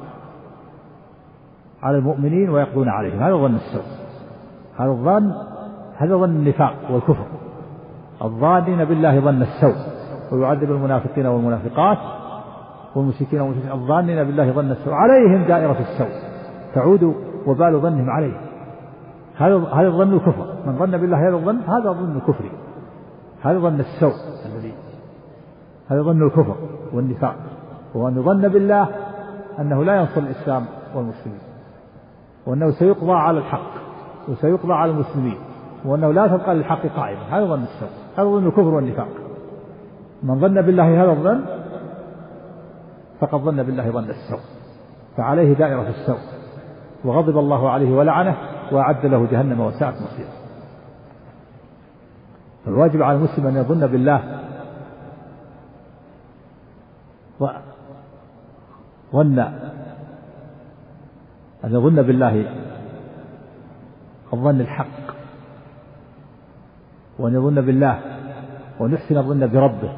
على المؤمنين ويقضون عليهم. هذا ظن السوء، هذا الظن هذا ظن النفاق والكفر. الظانين بالله ظن السوء ويعذب المنافقين والمنافقات والمشركين والمشركين. الظانين بالله ظن السوء عليهم دائرة السوء تعود وبال ظنهم عليه. هذا هذا ظن الكفر. من ظن بالله هذا الظن هذا ظن الكفر، هذا ظن السوء الذي هذا ظن الكفر والنفاق، وأن ظن بالله أنه لا ينصر الإسلام والمسلمين وأنه سيقضى على الحق وسيقضى على المسلمين وأنه لا تبقى للحق قائمة. هذا ظن السوء، هذا ظن الكفر والنفاق. من ظن بالله هذا الظن فقد ظن بالله ظن السوء فعليه دائرة السوء وغضب الله عليه ولعنه وأعد له جهنم وساءت مصيره. فالواجب على المسلم أن يظن بالله ظن أن يظن بالله الظن الحق، وأن يظن بالله وأن يحسن الظن بربه،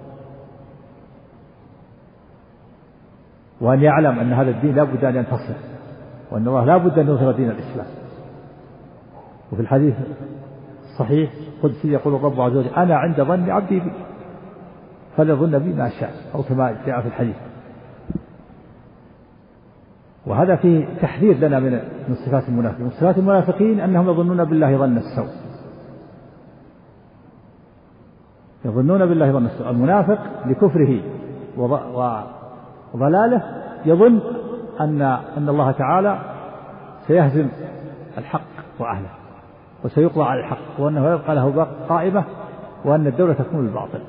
وأن يعلم أن هذا الدين لا بد أن ينتصر وأن الله لا بد أن يظهر دين الإسلام. وفي الحديث الصحيح قدسي يقول الرب عز وجل أنا عند ظن عبدي بي فليظن بي ما شاء، أو كما جاء في الحديث. وهذا فيه تحذير لنا من من صفات المنافقين. من صفات المنافقين أنهم يظنون بالله ظن السوء، يظنون بالله ظن السوء. المنافق لكفره وضلاله يظن أن أن الله تعالى سيهزم الحق وأهله وسيقضى على الحق وأنه يبقى له قائمة وأن الدولة تكون بالباطل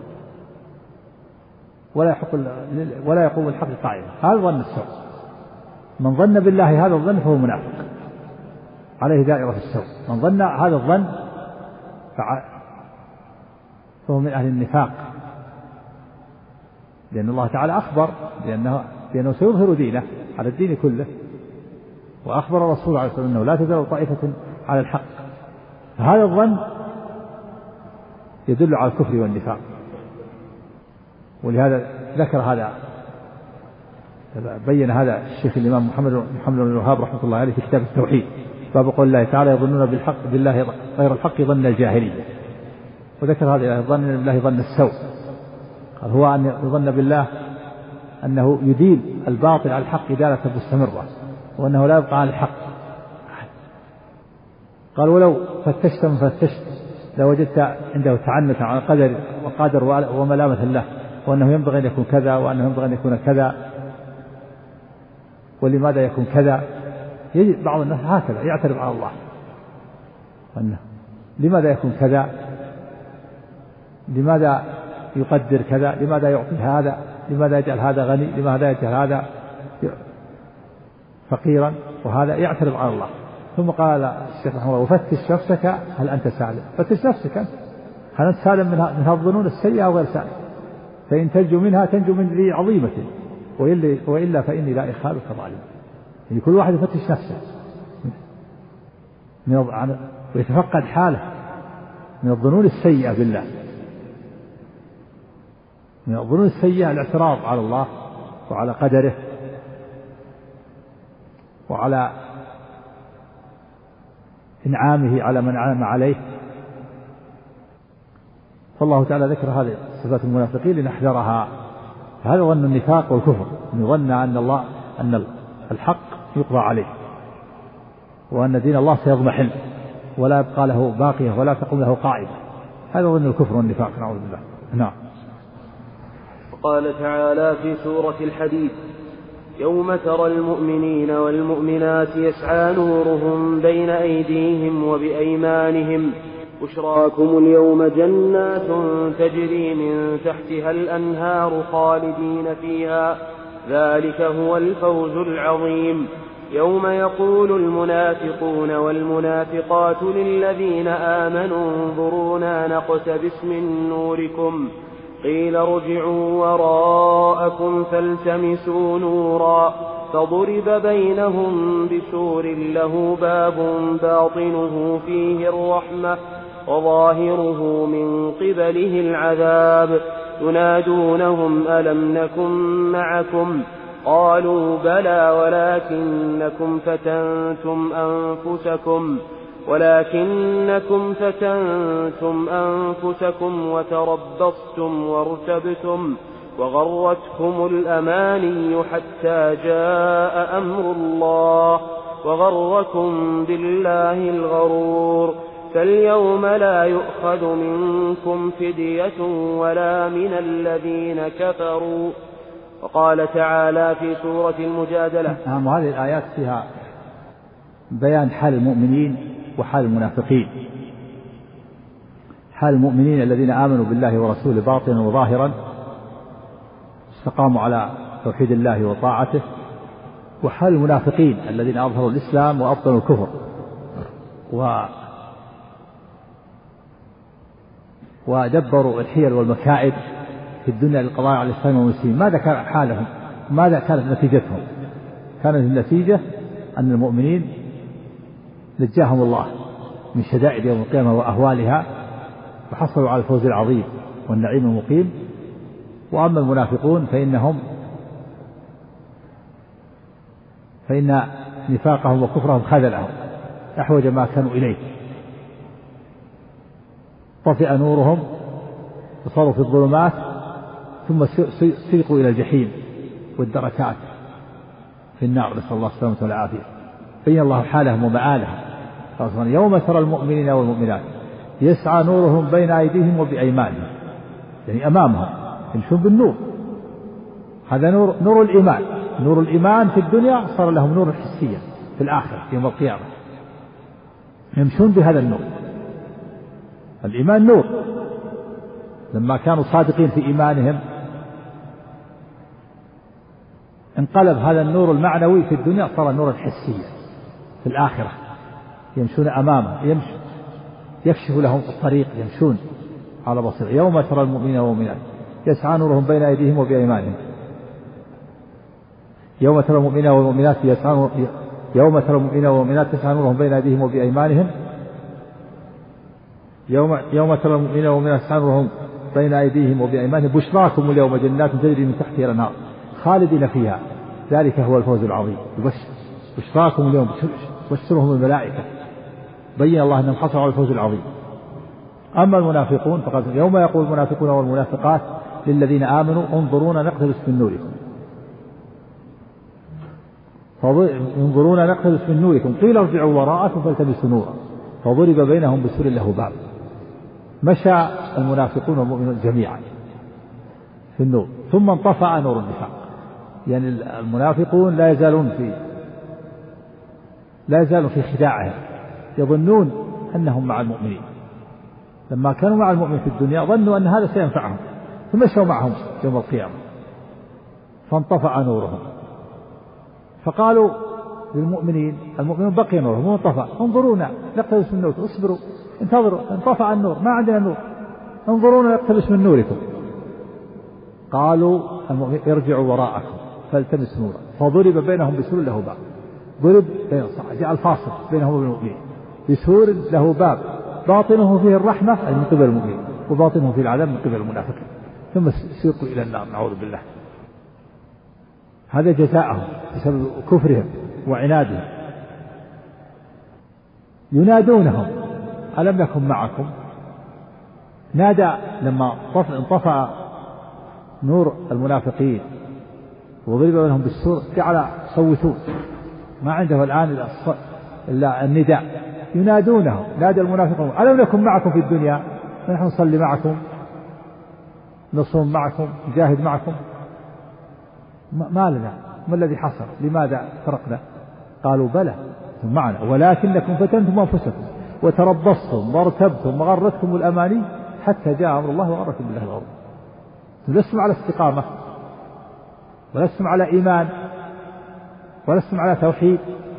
ولا يحق ولا يقوم الحق قائمة. هذا ظن السوء. من ظن بالله هذا الظن فهو منافق عليه دائرة السوء. من ظن هذا الظن فهو من أهل النفاق، لأن الله تعالى أخبر لأنه, لأنه سيظهر دينه على الدين كله، وأخبر الرسول عليه الصلاة والسلام أنه لا تزال طائفة على الحق. فهذا الظن يدل على الكفر والنفاق. ولهذا ذكر هذا بين هذا الشيخ الإمام محمد محمد بن الوهاب رحمة الله عليه في كتاب التوحيد، باب قول الله تعالى يظنون بالحق بالله غير الحق ظن الجاهلية. وذكر هذا الظن بالله ظن السوء، قال هو أن يظن بالله أنه يدين الباطل على الحق إدالة مستمرة وأنه لا يبقى على الحق. قال ولو فتشت من فتشت لوجدت عنده تعنتا على قدر وقادر وملامة الله وأنه ينبغي أن يكون كذا وأنه ينبغي أن يكون كذا ولماذا يكون كذا. يجد بعض الناس هكذا يعترض على الله أنه لماذا يكون كذا، لماذا يقدر كذا، لماذا يعطي هذا، لماذا يجعل هذا غني، لماذا يجعل هذا فقيرا، وهذا يعترض على الله. ثم قال الشيخ رحمه الله وفتش نفسك هل أنت سالم. فتش نفسك أنت هل أنت سالم من هذه الظنون السيئة أو غير سالم، فإن تنجو منها تنجو من ذي عظيمة وإلا فإني لا إخالك ظالم. يعني كل واحد يفتش نفسه ويتفقد حاله من الظنون السيئة بالله، من الظنون السيئة الاعتراض على الله وعلى قدره وعلى إنعامه على من أنعم عليه. فالله تعالى ذكر هذه صفات المنافقين لنحذرها. هذا ظن النفاق والكفر، أن يظن أن الله أن الحق يقضى عليه وأن دين الله سيضمحل ولا يبقى له باقية ولا تقوم له قاعدة. هذا ظن الكفر والنفاق، نعوذ بالله. نعم. وقال تعالى في سورة الحديد: يوم ترى المؤمنين والمؤمنات يسعى نورهم بين أيديهم وبأيمانهم بشراكم اليوم جنات تجري من تحتها الأنهار خالدين فيها ذلك هو الفوز العظيم. يوم يقول المنافقون والمنافقات للذين آمنوا انظرونا نقتبس من نوركم قيل ارجعوا وراءكم فالتمسوا نورا فضرب بينهم بسور له باب باطنه فيه الرحمة وظاهره من قبله العذاب ينادونهم ألم نكن معكم قالوا بلى ولكنكم فتنتم أنفسكم ولكنكم فتنتم أنفسكم وتربصتم وارتبتم وغرتكم الأماني حتى جاء أمر الله وغركم بالله الغرور فاليوم لا يؤخذ منكم فدية ولا من الذين كفروا. وقال تعالى في سورة المجادلة. نعم. هذه الآيات فيها بيان حال المؤمنين وحال المنافقين. حال المؤمنين الذين آمنوا بالله ورسوله باطنا وظاهرا استقاموا على توحيد الله وطاعته، وحال المنافقين الذين أظهروا الإسلام وأبطنوا الكفر و ودبروا الحيل والمكائد في الدنيا للقضاء على الإسلام والمسلمين. ماذا كان حالهم؟ ماذا كانت نتيجتهم؟ كانت النتيجة أن المؤمنين نجاهم الله من شدائد يوم القيامة وأهوالها وحصلوا على الفوز العظيم والنعيم المقيم. وأما المنافقون فإنهم فإن نفاقهم وكفرهم خذلهم أحوج ما كانوا إليه، طفئ نورهم وصاروا في الظلمات ثم سيقوا إلى الجحيم والدركات في النار، نسأل الله السلامة والعافية. بين الله حالهم ومآلهم. يوم ترى المؤمنين والمؤمنات يسعى نورهم بين أيديهم وبأيمانهم، يعني أمامهم يمشون بالنور. هذا نور نور الإيمان. نور الإيمان في الدنيا صار لهم نور حسية في الآخرة يوم القيامة، يمشون بهذا النور. الإيمان نور، لما كانوا صادقين في إيمانهم انقلب هذا النور المعنوي في الدنيا صار نورا حسيا في الآخرة، يمشون أمامه، يمش يكشف لهم الطريق، يمشون على بصيرة. يوم ترى المؤمنين والمؤمنات يسعى نورهم بين أيديهم وبأيمانهم. يوم ترى المؤمنين والمؤمنات يسعى يوم ترى المؤمنين والمؤمنات يسعى نورهم بين أيديهم وبأيمانهم. يوم يوم ترى المؤمنين والمؤمنات يسعى نورهم بين أيديهم وبأيمانهم بشراكم اليوم جنات تجري من تحتها الأنهار خالدين فيها ذلك هو الفوز العظيم. بشراكم اليوم بشرهم الملائكة، بين الله أنهم حصلوا على الفوز العظيم. أما المنافقون فقد يوم يقول المنافقون والمنافقات للذين آمنوا انظرونا نقتبس من نوركم انظرونا نقتبس من نوركم قيل ارجعوا وراءكم فالتمسوا نورا فضرب بينهم بسور له باب. مشى المنافقون والمؤمنون جميعا في النور ثم انطفأ نور النفاق. يعني المنافقون لا يزالون في لا يزالون في خداعهم، يظنون أنهم مع المؤمنين. لما كانوا مع المؤمن في الدنيا ظنوا أن هذا سينفعهم فمشوا معهم يوم القيامة فانطفأ نورهم. فقالوا للمؤمنين المؤمنون بقي نورهم وانطفأ انظرونا نقتبس من نوركم اصبروا انتظروا انطفأ النور ما عندنا نور انظرونا نقتبس من نوركم. قالوا المؤمنين ارجعوا وراءكم فالتمس نورا فضرب بينهم بسور له باب. ضرب جاء الفاصل بينهم وبين المؤمنين بسور له باب باطنه فيه الرحمة أي من قبل المؤمنين وباطنه فيه العذاب من قبل المنافقين ثم سيقوا إلى النار نعوذ بالله. هذا جزاءهم بسبب كفرهم وعنادهم. ينادونهم ألم نكن معكم. نادى لما انطفأ نور المنافقين وضرب بينهم بالسور جعل صوتون ما عنده الآن إلا النداء. ينادونهم نادى المنافقون ألم نكن معكم في الدنيا نحن نصلي معكم نصوم معكم نجاهد معكم ما لنا ما الذي حصل لماذا فرقنا. قالوا بلى معنا ولكنكم فتنتم أنفسكم وتربصتم وارتبتم وغرتكم الأماني حتى جاء أمر الله وغركم بالله الغرور. لستم على استقامة ولستم على إيمان ولستم على توحيد.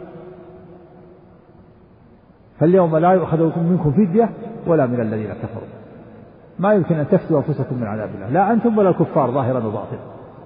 فاليوم لا يؤخذ منكم فدية ولا من الذين كفروا. ما يمكن أن تفدوا أنفسكم من عذاب الله لا أنتم ولا الكفار ظاهرا وباطنا.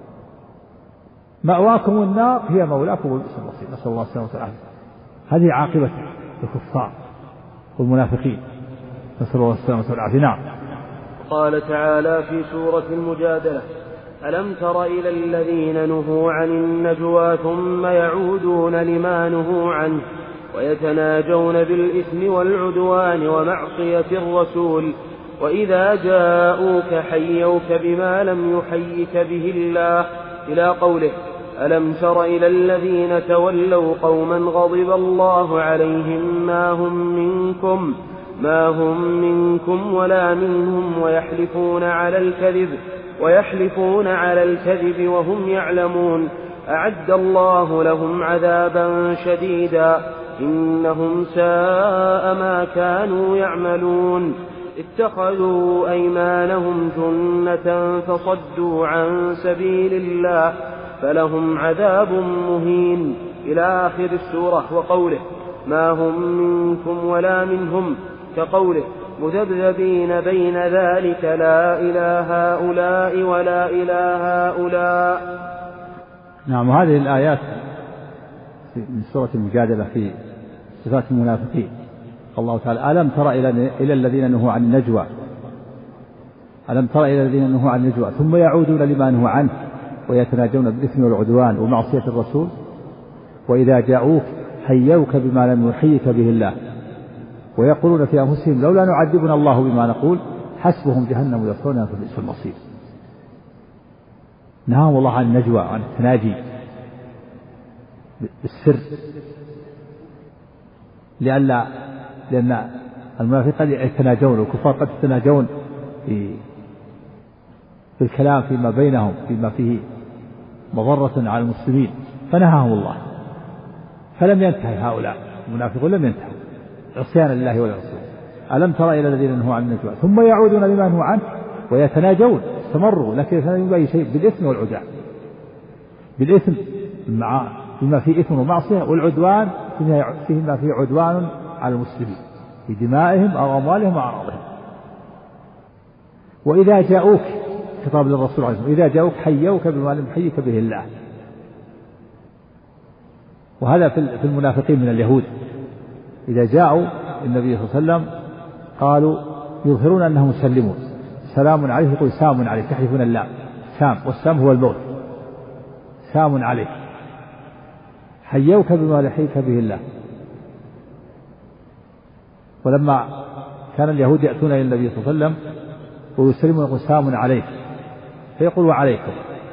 مأواكم النار هي مولاكم وبئس المصير. نسأل الله السلامة والعافية. هذه عاقبة الكفار والمنافقين نسأل الله السلامة والعافية. نعم. قال تعالى في سورة المجادلة ألم تر إلى الذين نهوا عن النجوى ثم يعودون لما نهوا عنه ويتناجون بالإثم والعدوان ومعصية الرسول وإذا جاءوك حيوك بما لم يحيك به الله إلى قوله ألم تر إلى الذين تولوا قوما غضب الله عليهم ما هم منكم ما هم منكم ولا منهم ويحلفون على الكذب ويحلفون على الكذب وهم يعلمون أعد الله لهم عذابا شديدا إنهم ساء ما كانوا يعملون اتخذوا أيمانهم جنة فصدوا عن سبيل الله فلهم عذاب مهين إلى آخر السورة. وقوله ما هم منكم ولا منهم كقوله مذبذبين بين ذلك لا إله هؤلاء ولا إله هؤلاء. نعم. هذه الآيات من سورة المجادلة في صفات المنافقين. الله تعالى ألم تر إلى الذين نهوا عن النجوى ألم تر إلى الذين نهوا عن النجوى ثم يعودون لما نهوا عنه ويتناجون بالإثم والعدوان ومعصية الرسول وإذا جاءوك حيوك بما لم يحيك به الله ويقولون في أنفسهم لولا نعذبنا الله بما نقول حسبهم جهنم يصلونها فبئس المصير. نهاهم الله عن النجوى عن التناجي بالسر لأن لأن المنافقين يتناجون والكفار قد يتناجون في في الكلام فيما بينهم فيما فيه مضرة على المسلمين فنهاهم الله فلم ينتهي هؤلاء المنافقون لم ينتهوا عصيانا لله ولرسوله. ألم تر إلى الذين نهوا عن النجوى ثم يعودون لما نهوا عنه ويتناجون استمروا لكن يتناجون بأي شيء بالإثم والعدوان بالإثم مع فيما فيه إثم ومعصية والعدوان فيما فيه عدوان على المسلمين في دمائهم أو أموالهم وأعراضهم. وإذا جاءوك خطاب للرسول عليه الصلاة والسلام إذا جاءوك حيوك بما لم يحيك به الله. وهذا في المنافقين من اليهود إذا جاءوا النبي صلى الله عليه وسلم قالوا يظهرون أنهم مسلمون سلام عليه يقول سام عليك تحلفون اللام سام والسام هو الموت سام عليك حيوك بما لحيك به الله. ولما كان اليهود يأتون إلى النبي صلى الله عليه وسلم ويسلمون يقول سام عليك فيقول وعليكم.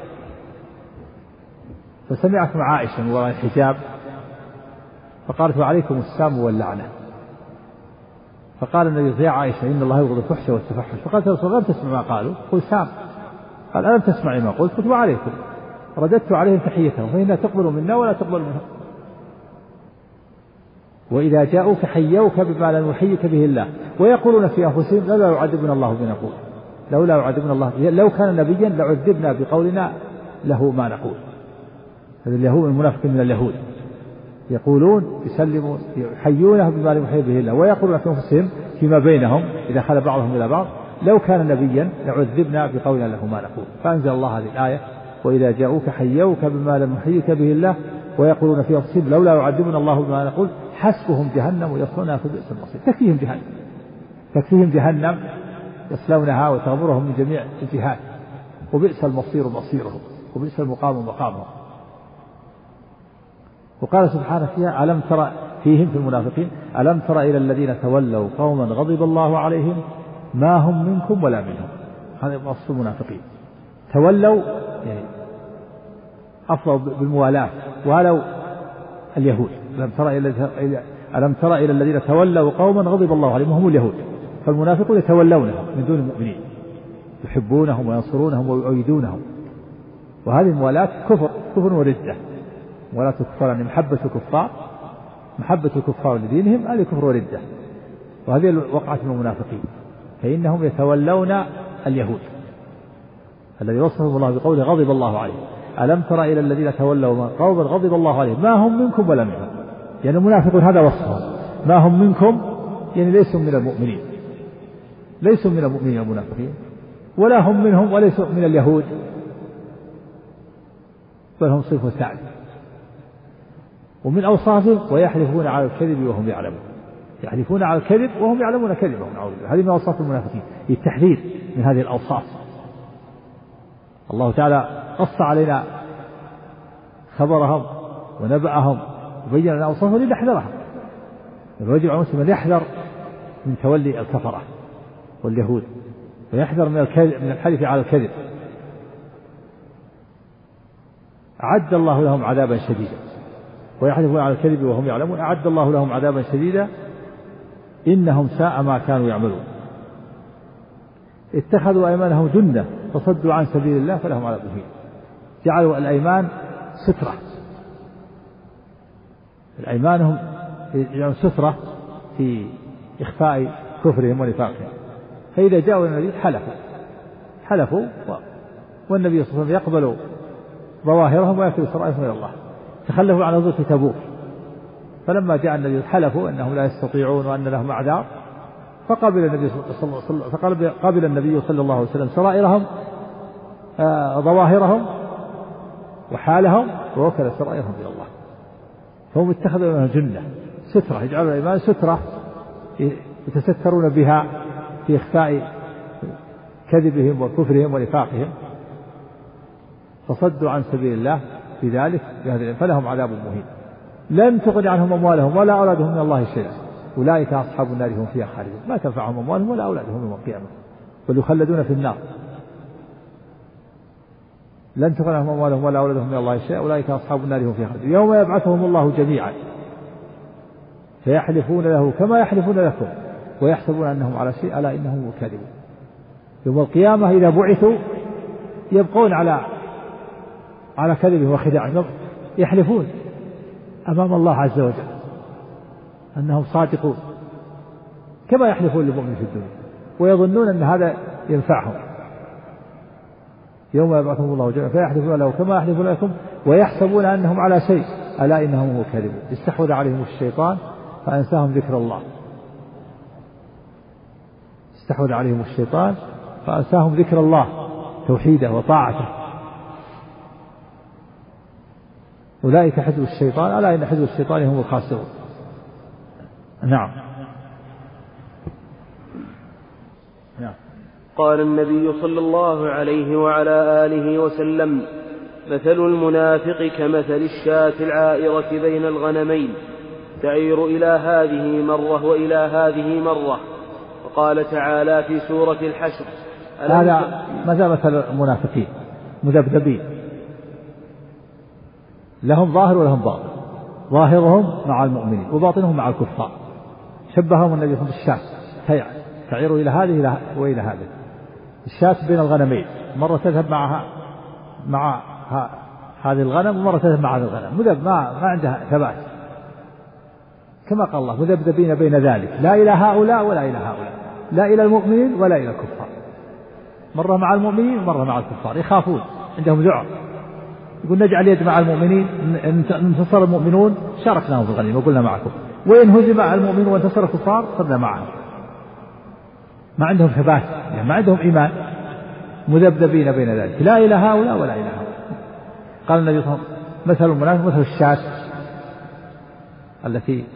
فسمعت مع عائشة من وراء الحجاب فقالت وعليكم السام واللعنة. فقال النبي يا عائشة إن الله يبغض الفحش والتفحش. فقالت رسول الله لم تسمع ما قالوا قل سام. قال ألم تسمعي ما قلت قلت وعليكم. رددت عليهم تحيتهم فإنها تقبل منا ولا تقبل منهم. وإذا جاءوك حيوك بما لم يحيك به الله ويقولون في أنفسهم لولا يعذبنا الله بما نقول لولا يعذبنا الله لو كان نبيا لعذبنا بقولنا له ما نقول. هذا اليهود المنافقين من اليهود يقولون يسلمون يحيونه بما لم يحيي به الله ويقولون في أنفسهم فيما بينهم إذا خلى بعضهم إلى بعض لو كان نبيا لعذبنا بقولنا له ما نقول. فأنزل الله هذه الآية وإذا جاءوك حيوك بما لم يحيك به الله ويقولون في أنفسهم لولا يعذبنا الله بما نقول حسبهم جهنم يصلونها فبئس المصير. تكفيهم جهنم تكفيهم جهنم يصلونها وتغمرهم من جميع الجهات، وبئس المصير مصيرهم، وبئس المقام مقامهم. وقال سبحانه فيها ألم ترى فيهم في المنافقين ألم ترى إلى الذين تولوا قوما غضب الله عليهم ما هم منكم ولا منهم. هذا وصف المنافقين، تولوا يعني أفضل بالموالاة، ولو اليهود. ألم ترى إلى ألم ترى إلى الذين تولوا قوما غضب الله عليهم هم اليهود، فالمنافقون يتولونهم من دون المؤمنين، يحبونهم وينصرونهم ويؤيدونهم. وهذه الموالاة كفر كفر وردة. ولا الكفار يعني محبة الكفار محبة الكفار لدينهم هذه كفر وردة، وهذه وقعت من المنافقين، فإنهم يتولون اليهود الذي وصفهم الله بقوله غضب الله عليهم. ألم ترى إلى الذين تولوا قوما غضب الله عليهم ما هم منكم ولا منهم. يعني المنافقون هذا وصفهم، ما هم منكم يعني ليسوا من المؤمنين، ليسوا من المؤمنين المنافقين، ولا هم منهم وليسوا من اليهود، بل هم صنف ثالث. ومن أوصافهم ويحلفون على الكذب وهم يعلمون، يحلفون على الكذب وهم يعلمون كذبهم. هذه من أوصاف المنافقين، التحذير من هذه الأوصاف. الله تعالى قص علينا خبرهم ونبأهم وبين لنا أوصافهم لنحذرها. الواجب على المسلم أن يحذر من تولي الكفرة واليهود، ويحذر من الكذب من الحلف على الكذب. أعد الله لهم عذابا شديدا، ويحلفون على الكذب وهم يعلمون. أعد الله لهم عذابا شديدا إنهم ساء ما كانوا يعملون. اتخذوا أيمانهم جنة فصدوا عن سبيل الله فلهم عذاب مهين. جعلوا الأيمان سترة، الأيمانهم يجعلون سترة في إخفاء كفرهم ونفاقهم. فإذا جاءوا النبي حلفوا حلفوا والنبي صلى الله عليه وسلم يقبل ظواهرهم ويكتب سرائرهم إلى الله. تخلفوا عن غزوة تبوك، فلما جاء النبي حلفوا أنهم لا يستطيعون وأن لهم أعذار، فقبل النبي صلى الله عليه وسلم قبل النبي صلى الله عليه وسلم سرائرهم آه ظواهرهم وحالهم، ووكل سرائرهم إلى الله. فهم اتخذوا منها جنة سترة، يجعلون الإيمان سترة يتسترون بها في إخفاء كذبهم وكفرهم ونفاقهم، فصدوا عن سبيل الله في ذلك فلهم عذاب مهين. لن تغني عنهم أموالهم ولا أولادهم من الله شيئا أولئك أصحاب النار هم فيها خالدون. ما تنفعهم أموالهم ولا أولادهم يوم القيامة، بل يخلدون في النار. لن تغني عنهم أموالهم ولا أولادهم من الله شيئا أولئك أصحاب النار هم فيها خالدون. يوم يبعثهم الله جميعا فيحلفون له كما يحلفون لكم ويحسبون أنهم على شيء ألا إنهم كاذبون. يوم القيامة إذا بعثوا يبقون على على كذبه وخداعه، يحلفون أمام الله عز وجل أنهم صادقون كما يحلفون للمؤمن في الدنيا، ويظنون أن هذا ينفعهم. يوم يبعثهم الله جميعا فيحلفون له كما يحلفون لكم ويحسبون أنهم على شيء ألا إنهم هم كاذبون. استحوذ عليهم الشيطان فأنساهم ذكر الله استحوذ عليهم الشيطان فأنساهم ذكر الله توحيده وطاعته. أولئك حزب الشيطان ألا إن حزب الشيطان هم الخاسرون. نعم. نعم. قال النبي صلى الله عليه وعلى آله وسلم: مثل المنافق كمثل الشاة العائرة بين الغنمين تعير إلى هذه مرة وإلى هذه مرة. وقال تعالى في سورة الحشر: هذا ماذا مثل المنافقين مذبذبين، لهم ظاهر ولهم باطن، ظاهرهم مع المؤمنين وباطنهم مع الكفار. شبههم النبي صلى الله عليه وسلم تعير إلى هذه وإلى هذه. الشاة بين الغنمين، مرة تذهب معها مع هذه الغنم ومرة تذهب مع هذه الغنم، مذب ما, ما عندها ثبات، كما قال الله: مذبذبين بين ذلك لا إلى هؤلاء ولا إلى هؤلاء، لا إلى المؤمنين ولا إلى الكفار. مرة مع المؤمنين ومرة مع الكفار، يخافون، عندهم ذعر، يقول نجعل يد مع المؤمنين، إن انتصر المؤمنون شاركناهم في الغنيمة وقلنا معكم، وإن هزم المؤمنون وانتصر الكفار صرنا معهم. ما عندهم ثبات، يعني ما عندهم إيمان، مذبذبين بين ذلك لا إلى هؤلاء ولا إلى هؤلاء. قال النبي صلى الله عليه وسلم: مثل المنافق مثل الشاة التي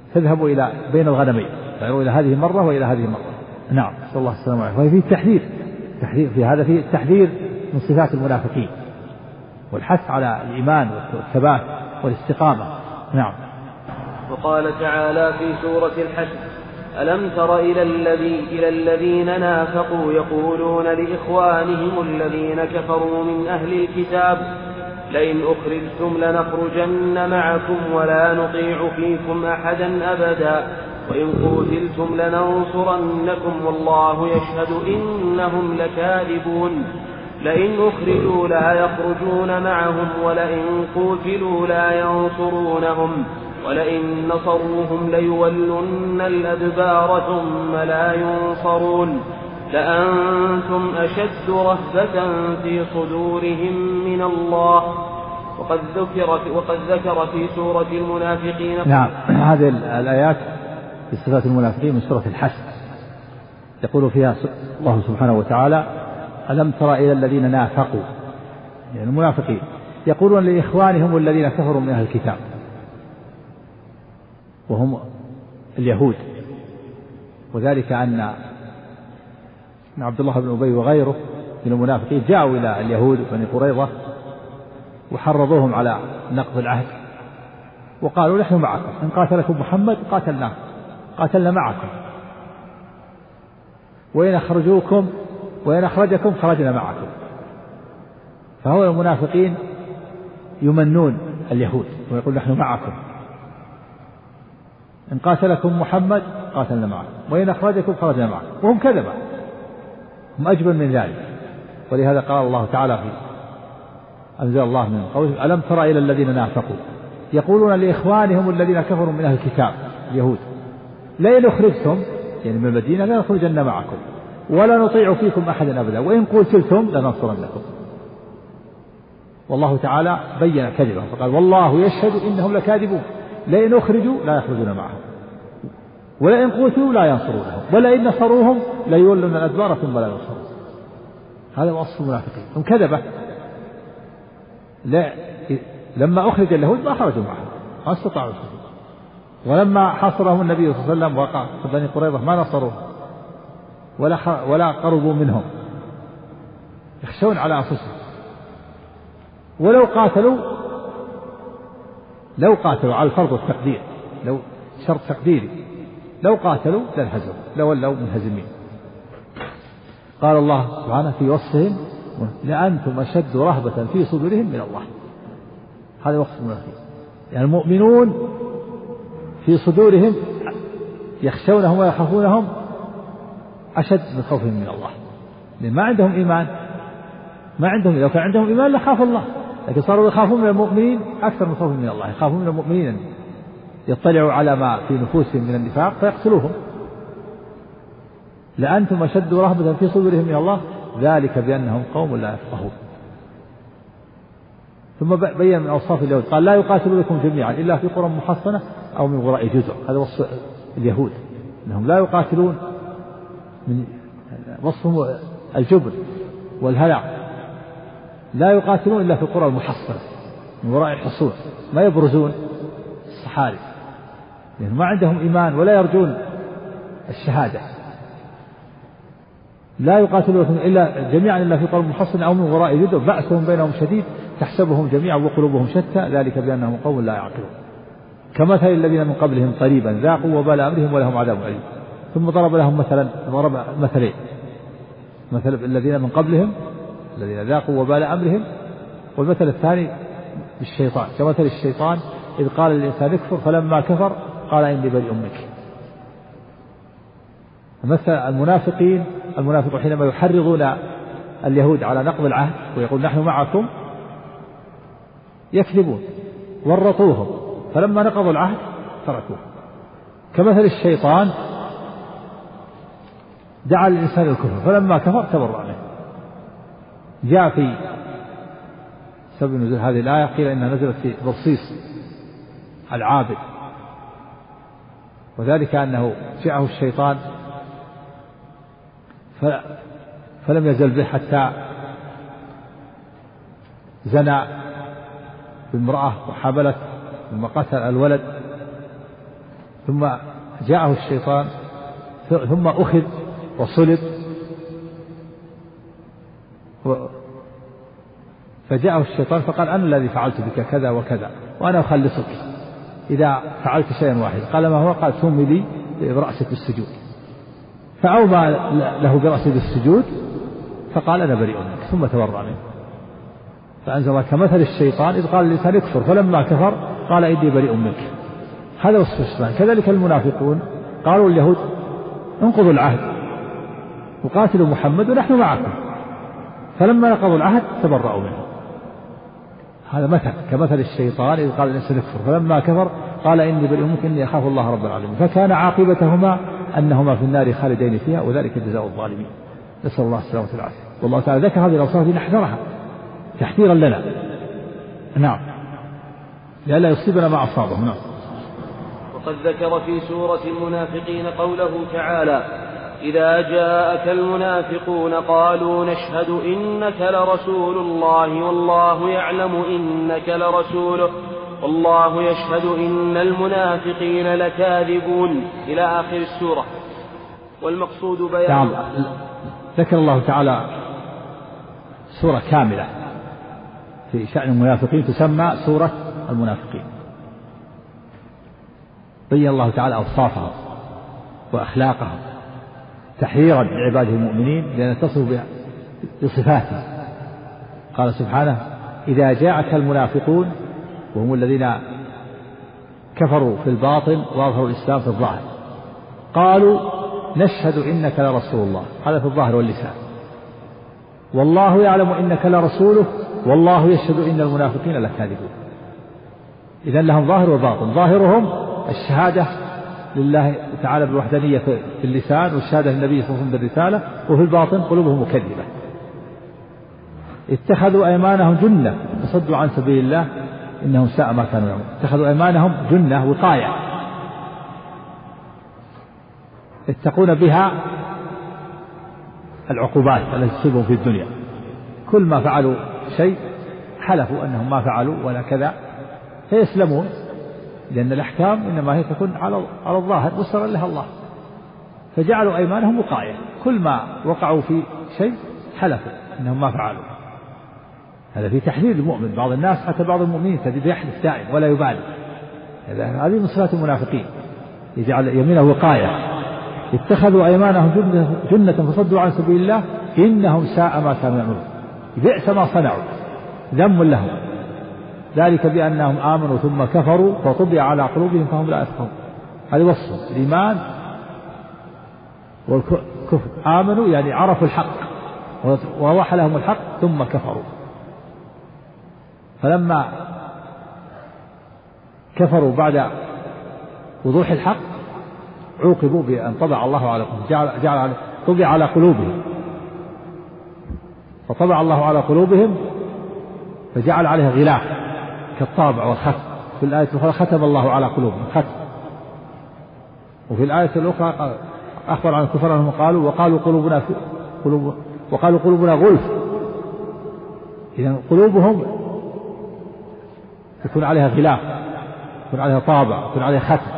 تذهب إلى بين الغنمين، تعيروا إلى هذه مرة وإلى هذه مرة. نعم، صلى الله عليه وسلم. وفي فيه تحذير تحذير في هذا فيه التحذير من صفات المنافقين والحث على الإيمان والثبات والاستقامة. نعم. وقال تعالى في سورة الحشر: ألم تر إلى, الذي إلى الذين نافقوا يقولون لإخوانهم الذين كفروا من أهل الكتاب لئن أخرجتم لنخرجن معكم ولا نطيع فيكم أحدا أبدا وإن قتلتم لننصرنكم والله يشهد إنهم لكاذبون لئن أخرجوا لا يخرجون معهم ولئن قتلوا لا ينصرونهم ولئن نصروهم ليولن الأدبار ثم لا ينصرون لأنتم أشد رهبة في صدورهم من الله. وقد ذكر في, وقد ذكر في سورة المنافقين. نعم، هذه الآيات في صفات المنافقين من سورة الحشر يقول فيها الله سبحانه وتعالى: ألم تر إلى الذين نافقوا، يعني المنافقين، يقولون لإخوانهم الذين كفروا من أهل الكتاب وهم اليهود، وذلك أن عبد الله بن أبي وغيره من المنافقين جاءوا إلى اليهود بني قريظة وحرضوهم على نقض العهد وقالوا: نحن معكم، إن قاتلكم محمد قاتلنا قاتلنا معكم، وإن أخرجوكم وإن أخرجكم خرجنا معكم. فهو المنافقين يمنون اليهود ويقول: نحن معكم، إن قاتلكم محمد قاتلنا معكم، وإن أخرجكم خرجنا معكم، وهم كذبة، هم أجبن من ذلك. ولهذا قال الله تعالى في أنزل الله من قوله: ألم تر إلى الذين نافقوا يقولون لإخوانهم الذين كفروا من أهل الكتاب اليهود لئن أخرجتم، يعني من المدينة، لا نخرجن معكم ولا نطيع فيكم أحدا أبدا وإن قتلتم لننصرنكم. والله تعالى بين كذبه فقال: والله يشهد إنهم لكاذبون لئن أخرجوا لا يخرجون معهم ولئن قتلوا لا ينصرونهم ولئن نصروهم ليولون الأدبار ثم لا ينصرون. هذا وصف المنافقين، هم كذبة. لا لما أخرج اليهود ما خرجوا معهم، ما استطاعوا الخروج، ولما حاصرهم النبي صلى الله عليه وسلم وقع في بني قريظة ما نصروه ولا ولا قربوا منهم، يخشون على أنفسهم. ولو قاتلوا لو قاتلوا على الفرض والتقدير، لو شرط تقديري، لو قاتلوا لانهزموا لولوا منهزمين. قال الله سبحانه في وصفهم: لأنتم أشد رهبة في صدورهم من الله. هذا وصف المنافقين، يعني المؤمنون في صدورهم يخشونهم ويخافونهم أشد من خوفهم من الله، لأن ما عندهم إيمان، ما عندهم لو كان عندهم إيمان لخاف الله، لكن صاروا يخافون من المؤمنين أكثر من خوفهم من الله. يخافون من المؤمنين يطلعوا على ما في نفوسهم من النفاق فيقتلوهم. لأنتم أشد رهبة في صدورهم من الله ذلك بأنهم قوم لا يفقهون. ثم بين من أوصاف اليهود قال: لا يقاتلونكم جميعا إلا في قرى محصنة أو من وراء جدر. هذا وصف اليهود، أنهم لا يقاتلون، من وصفهم الجبن والهلع، لا يقاتلون إلا في القرى المحصنة من وراء الحصون، ما يبرزون الصحاري لأن ما عندهم إيمان ولا يرجون الشهادة. لا يقاتلونكم إلا جميعا إلا في قرى محصنة أو من وراء جدر بأسهم بينهم شديد تحسبهم جميعا وقلوبهم شتى ذلك بأنهم قوم لا يعقلون. كمثل الذين من قبلهم قريبا ذاقوا وبال أمرهم ولهم عذاب أليم. ثم ضرب لهم مثلا ضرب مثلين: مثل الذين من قبلهم الذين ذاقوا وبال أمرهم، والمثل الثاني بالشيطان كمثل الشيطان إذ قال للإنسان اكفر فلما كفر قال إني بريء منك. مثل المنافقين المنافق حينما يحرضون اليهود على نقض العهد ويقول: نحن معكم، يكذبون، ورطوهم، فلما نقضوا العهد تركوه. كمثل الشيطان دعا الإنسان الكفر فلما كفر تبرأ منه. جاء في سبب نزول هذه الآية قيل إنها نزلت في برصيص العابد، وذلك أنه جاءه الشيطان فلم يزل به حتى زنى بامرأة وحبلت ثم قتل الولد، ثم جاءه الشيطان ثم أخذ وصلب، فجاءه الشيطان فقال أنا الذي فعلت بك كذا وكذا وأنا أخلصك إذا فعلت شيئا واحدا. قال ما هو؟ قال تومي لي برأسك بالسجود، فأومى له برأسه بالسجود فقال أنا بريء منك ثم تبرأ منه. فأنزل الله كمثل الشيطان إذ قال الإنسان اكفر فلما كفر قال إني بريء منك. هذا وصف الشيطان. كذلك المنافقون قالوا اليهود انقضوا العهد وقاتلوا محمد ونحن معكم، فلما نقضوا العهد تبرأوا منه. هذا مثل كمثل الشيطان إذ قال الإنسان اكفر فلما كفر قال إني بريء منك إني أخاف الله رب العالمين، فكان عاقبتهما أنهما في النار خالدين فيها وذلك جزاء الظالمين. نسأل الله السلامة والعافية. والله تعالى ذكر هذه الأوصاف لنحذرها تحذيرا لنا، نعم، لئلا يصيبنا ما أصابه. نعم. وقد ذكر في سورة المنافقين قوله تعالى: إذا جاءك المنافقون قالوا نشهد إنك لرسول الله والله يعلم إنك لرسوله والله يشهد إن المنافقين لكاذبون إلى آخر السورة. والمقصود بيان نعم. ذكر الله تعالى سورة كاملة في شأن المنافقين تسمى سورة المنافقين، بين الله تعالى أوصافهم وأخلاقهم تحذيرا لعباده المؤمنين لأن تصفوا بصفاته. قال سبحانه: إذا جاءك المنافقون، وهم الذين كفروا في الباطن وأظهروا الإسلام في الظاهر، قالوا نشهد إنك لرسول الله، هذا في الظاهر واللسان، والله يعلم إنك لرسوله والله يشهد إن المنافقين لكاذبون. إذن لهم ظاهر وباطن. ظاهرهم الشهادة لله تعالى بالوحدانية في اللسان، والشهادة للنبي صلى الله عليه وسلم بالرسالة، وفي الباطن قلوبهم مكذبة. اتخذوا أيمانهم جنة فصدوا عن سبيل الله إنهم ساء ما كانوا يعملون. اتخذوا أيمانهم جنة وقاية يتقون بها العقوبات التي تصيبهم في الدنيا. كل ما فعلوا شيء حلفوا أنهم ما فعلوا ولا كذا فيسلمون، لأن الأحكام إنما هي تكون على على الظاهر وسرا لها الله، فجعلوا أيمانهم وقاية، كل ما وقعوا في شيء حلفوا أنهم ما فعلوا. هذا في تحذير المؤمن. بعض الناس حتى بعض المؤمنين تجد يحلف دائم ولا يبالي، هذه من صفات المنافقين، يجعل يمينه وقاية. اتخذوا أيمانهم جنة, جنة فصدوا عن سبيل الله إنهم ساء ما كانوا يعملون. بئس ما صنعوا، ذم لهم، ذلك بأنهم آمنوا ثم كفروا فطبع على قلوبهم فهم لا يفقهون. هذا وصف الإيمان والكفر. آمنوا يعني عرفوا الحق ووضح لهم الحق ثم كفروا، فلما كفروا بعد وضوح الحق عوقبوا بأن طبع الله على قلوبهم، جعل, جعل على طبع على قلوبهم، فطبع الله على قلوبهم فجعل عليها غلاف كالطابع والختم. في الآية الأخرى ختم الله على قلوبهم ختم، وفي الآية الأخرى أخبر عن الكفار أنهم قالوا وقالوا قلوبنا في قلوب وقالوا قلوبنا غلف. إذا قلوبهم يكون عليها غلاف، يكون عليها طابع، يكون عليها ختم،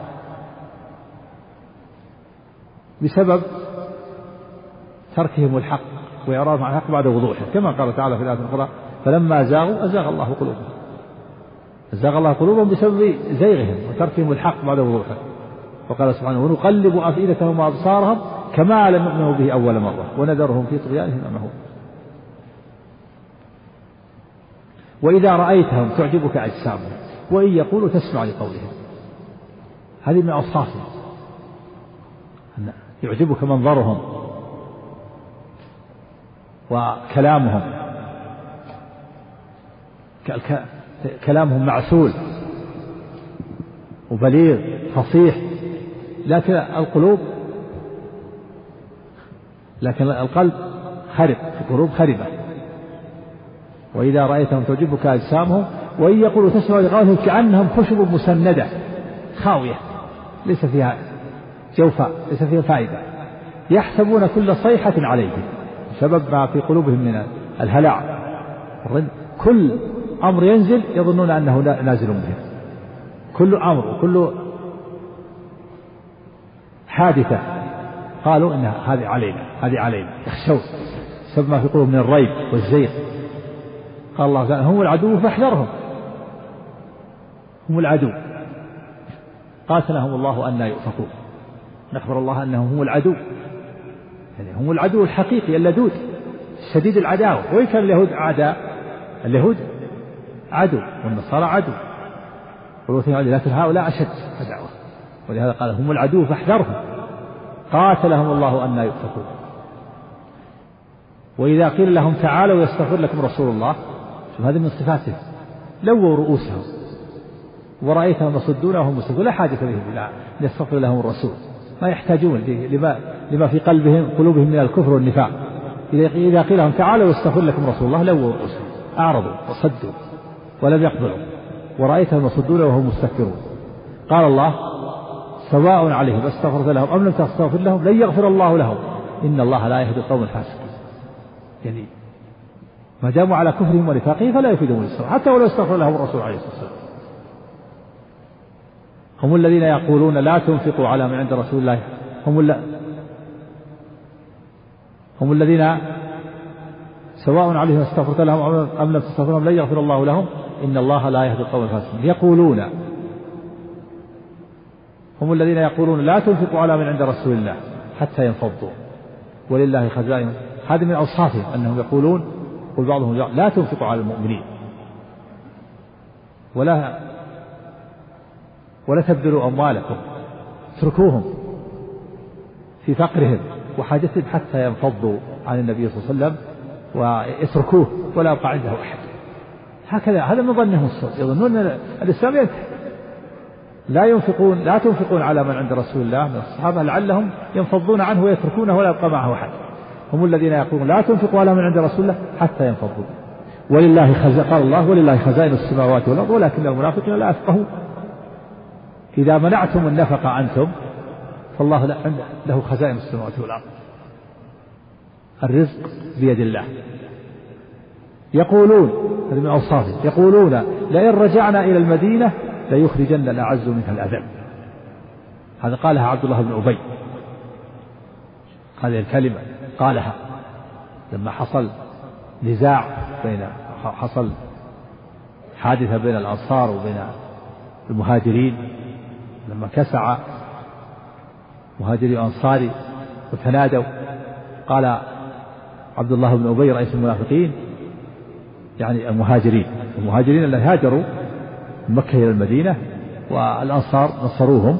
بسبب تركهم الحق وإعراضهم عن الحق بعد وضوحه، كما قال تعالى في الآية الأخرى: فلما زاغوا أزاغ الله قلوبهم. أزاغ الله قلوبهم بسبب زيغهم وتركهم الحق بعد وضوحه. وقال سبحانه: ونقلب أفئدتهم وأبصارهم كما لم يؤمنوا به أول مرة ونذرهم في طغيانهم يعمهون. وإذا رأيتهم تعجبك أجسامهم وإن يقولوا تسمع لقولهم. هذه من أوصافهم، يعجبك منظرهم وكلامهم، كلامهم معسول وبليغ فصيح، لكن القلوب لكن القلب خرب، القلوب خربة. وإذا رأيتهم تعجبك أجسامهم وإن يقولوا تسمع لقولهم كأنهم خشب مسندة خاوية ليس فيها جوفاء، ليس فيها فائدة، يحسبون كل صيحة عليهم، سبب ما في قلوبهم من الهلع. كل أمر ينزل يظنون أنه نازل بهم، كل أمر وكل حادثة قالوا إن هذه علينا هذه علينا يخشون سبب ما في قلوب من الريب والزيغ. قال الله تعالى هم العدو فاحذرهم هم العدو قاتلهم الله أن يؤفكون. نخبر الله أنهم هم العدو يعني هم العدو الحقيقي اللدود شديد العداوة. وإن كان اليهود أعداء اليهود عدو والنصارى عدو لكن هؤلاء أشد عداوة ولهذا قال هم العدو فاحذرهم قاتلهم الله أن يؤفكون. وإذا قيل لهم تعالوا يستغفر لكم رسول الله شوف هذه من صفاته لووا رؤوسهم ورأيتهم يصدون وهم مستكبرون لا حاجة بهم إلى أن يستغفر لهم الرسول ما يحتاجون لما, لما في قلبهم قلوبهم من الكفر والنفاق. إذا قيل لهم تعالوا يستغفر لكم رسول الله لووا رؤوسهم أعرضوا وصدوا ولم يقبلوا ورأيتهم يصدون وهم مستكبرون. قال الله سواء عليهم استغفرت لهم أم لم تستغفر لهم لن يغفر الله لهم إن الله لا يهدي القوم الفاسقين. يعني ما داموا على كفرهم ونفاقهم فلا يفيدهم الإسلام حتى ولو استغفر لهم الرسول عليه الصلاة والسلام. هم الذين يقولون لا تنفقوا على من عند رسول الله هم, هم الذين سواء عليهم استغفرت لهم أم لم تستغفر لهم لن يغفر الله لهم إن الله لا يهدي القوم الفاسقين. يقولون هم الذين يقولون لا تنفقوا على من عند رسول الله حتى ينفضوا ولله خزائن. هذه من أوصافهم أنهم يقولون قل بعضهم لا تنفقوا على المؤمنين ولا ولا تبذلوا أموالكم اتركوهم في فقرهم وحاجتهم حتى ينفضوا عن النبي صلى الله عليه وسلم ويتركوه ولا يبقى عنده أحد. هكذا هذا من ظنهم السوء يظنون أن الإسلام ينتهي. لا ينفقون لا تنفقون على من عند رسول الله من الصحابة لعلهم ينفضون عنه ويتركونه ولا يبقى معه أحد. هم الذين يقولون لا تنفقوا على من عند رسول الله حتى ينفضوا ولله خزائن قال الله ولله خزائن السماوات والأرض ولكن المنافقين لا يفقهون. إذا منعتم النفقة أنتم فالله له خزائن السماوات والأرض الرزق بيد الله. يقولون هذه من أوصافهم يقولون لئن رجعنا إلى المدينة ليخرجن الأعز منها الأذل. هذا قالها عبد الله بن أبي هذه الكلمة قالها لما حصل نزاع بين حصل حادثة بين الأنصار وبين المهاجرين لما كسع مهاجري وأنصاري وتنادوا قال عبد الله بن أبي رئيس المنافقين يعني المهاجرين المهاجرين الذين هاجروا من مكة إلى المدينة والأنصار نصروهم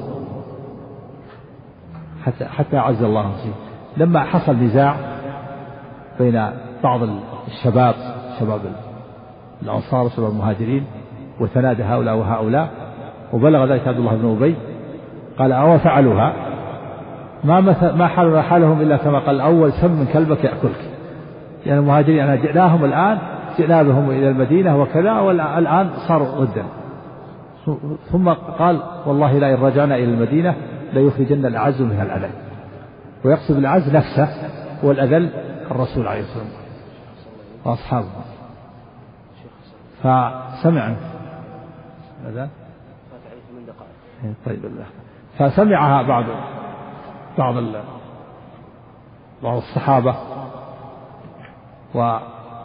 حتى حتى أعز الله فيه. لما حصل نزاع بين بعض الشباب شباب الأنصار وشباب المهاجرين وتنادى هؤلاء وهؤلاء وبلغ ذلك عبد الله بن أبي قال أو فعلوها ما ما حالنا حالهم إلا كما قال الأول سم من كلبك يأكلك. يعني المهاجرين أنا جئناهم الآن جئنا بهم إلى المدينة وكذا والآن صاروا ضدا. ثم قال والله لا إن رجعنا إلى المدينة ليخرجن الأعز منها الأذل. ويقصد الأعز نفسه والأذل الرسول عليه الصلاة والسلام وأصحابه. فسمع ماذا؟ طيب الله. فسمعها بعض بعض بعض الصحابة و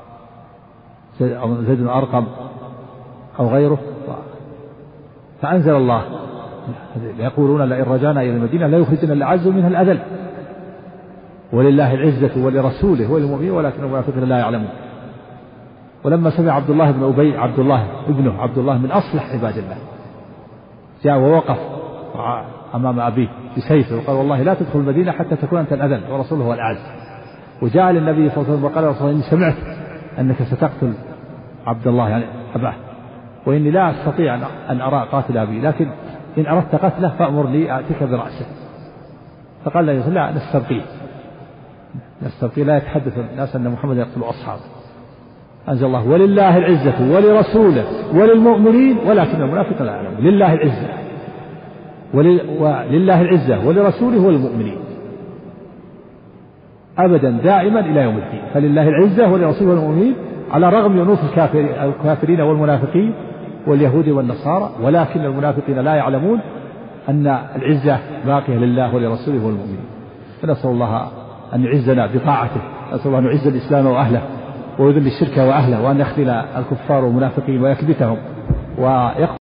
زيد بن أرقم أو غيره فأنزل الله يقولون لئن رجعنا إلى المدينة لا يخرجن الأعز منها الأذل ولله العزة ولرسوله وللمؤمنين ولكن المنافقين لا يعلمون. ولما سمع عبد الله بن أبي عبد الله ابنه عبد الله من أصلح عباد الله جاء ووقف أمام أبيه بسيفه وقال والله لا تدخل المدينة حتى تكون أنت الأذل ورسوله هو الأعز. وجاء للنبي صلى الله عليه وسلم وقال رسول الله سمعت أنك ستقتل عبد الله يعني أباه وإني لا أستطيع أن أرى قاتل أبي لكن إن أردت قتله فأمر لي آتيك برأسه. فقال له لا نستبقيه نستبقيه لا يتحدث الناس أن محمد يقتل أصحابه. أنزل الله ولله العزة ولرسوله وللمؤمنين ولكن المنافقين لا يعلمون. لله العزة ولله العزة ولرسوله وللمؤمنين أبدا دائما إلى يوم الدين. فلله العزة ولرسوله والمؤمنين على رغم ينوف الكافرين والمنافقين واليهود والنصارى ولكن المنافقين لا يعلمون. أن العزة باقية لله ولرسوله والمؤمنين. فنسأل الله أن يعزنا بطاعته، نسأل الله أن يعز الإسلام وأهله ويذل الشرك وأهله، وأن يخذل الكفار والمنافقين ويكبتهم ويقتل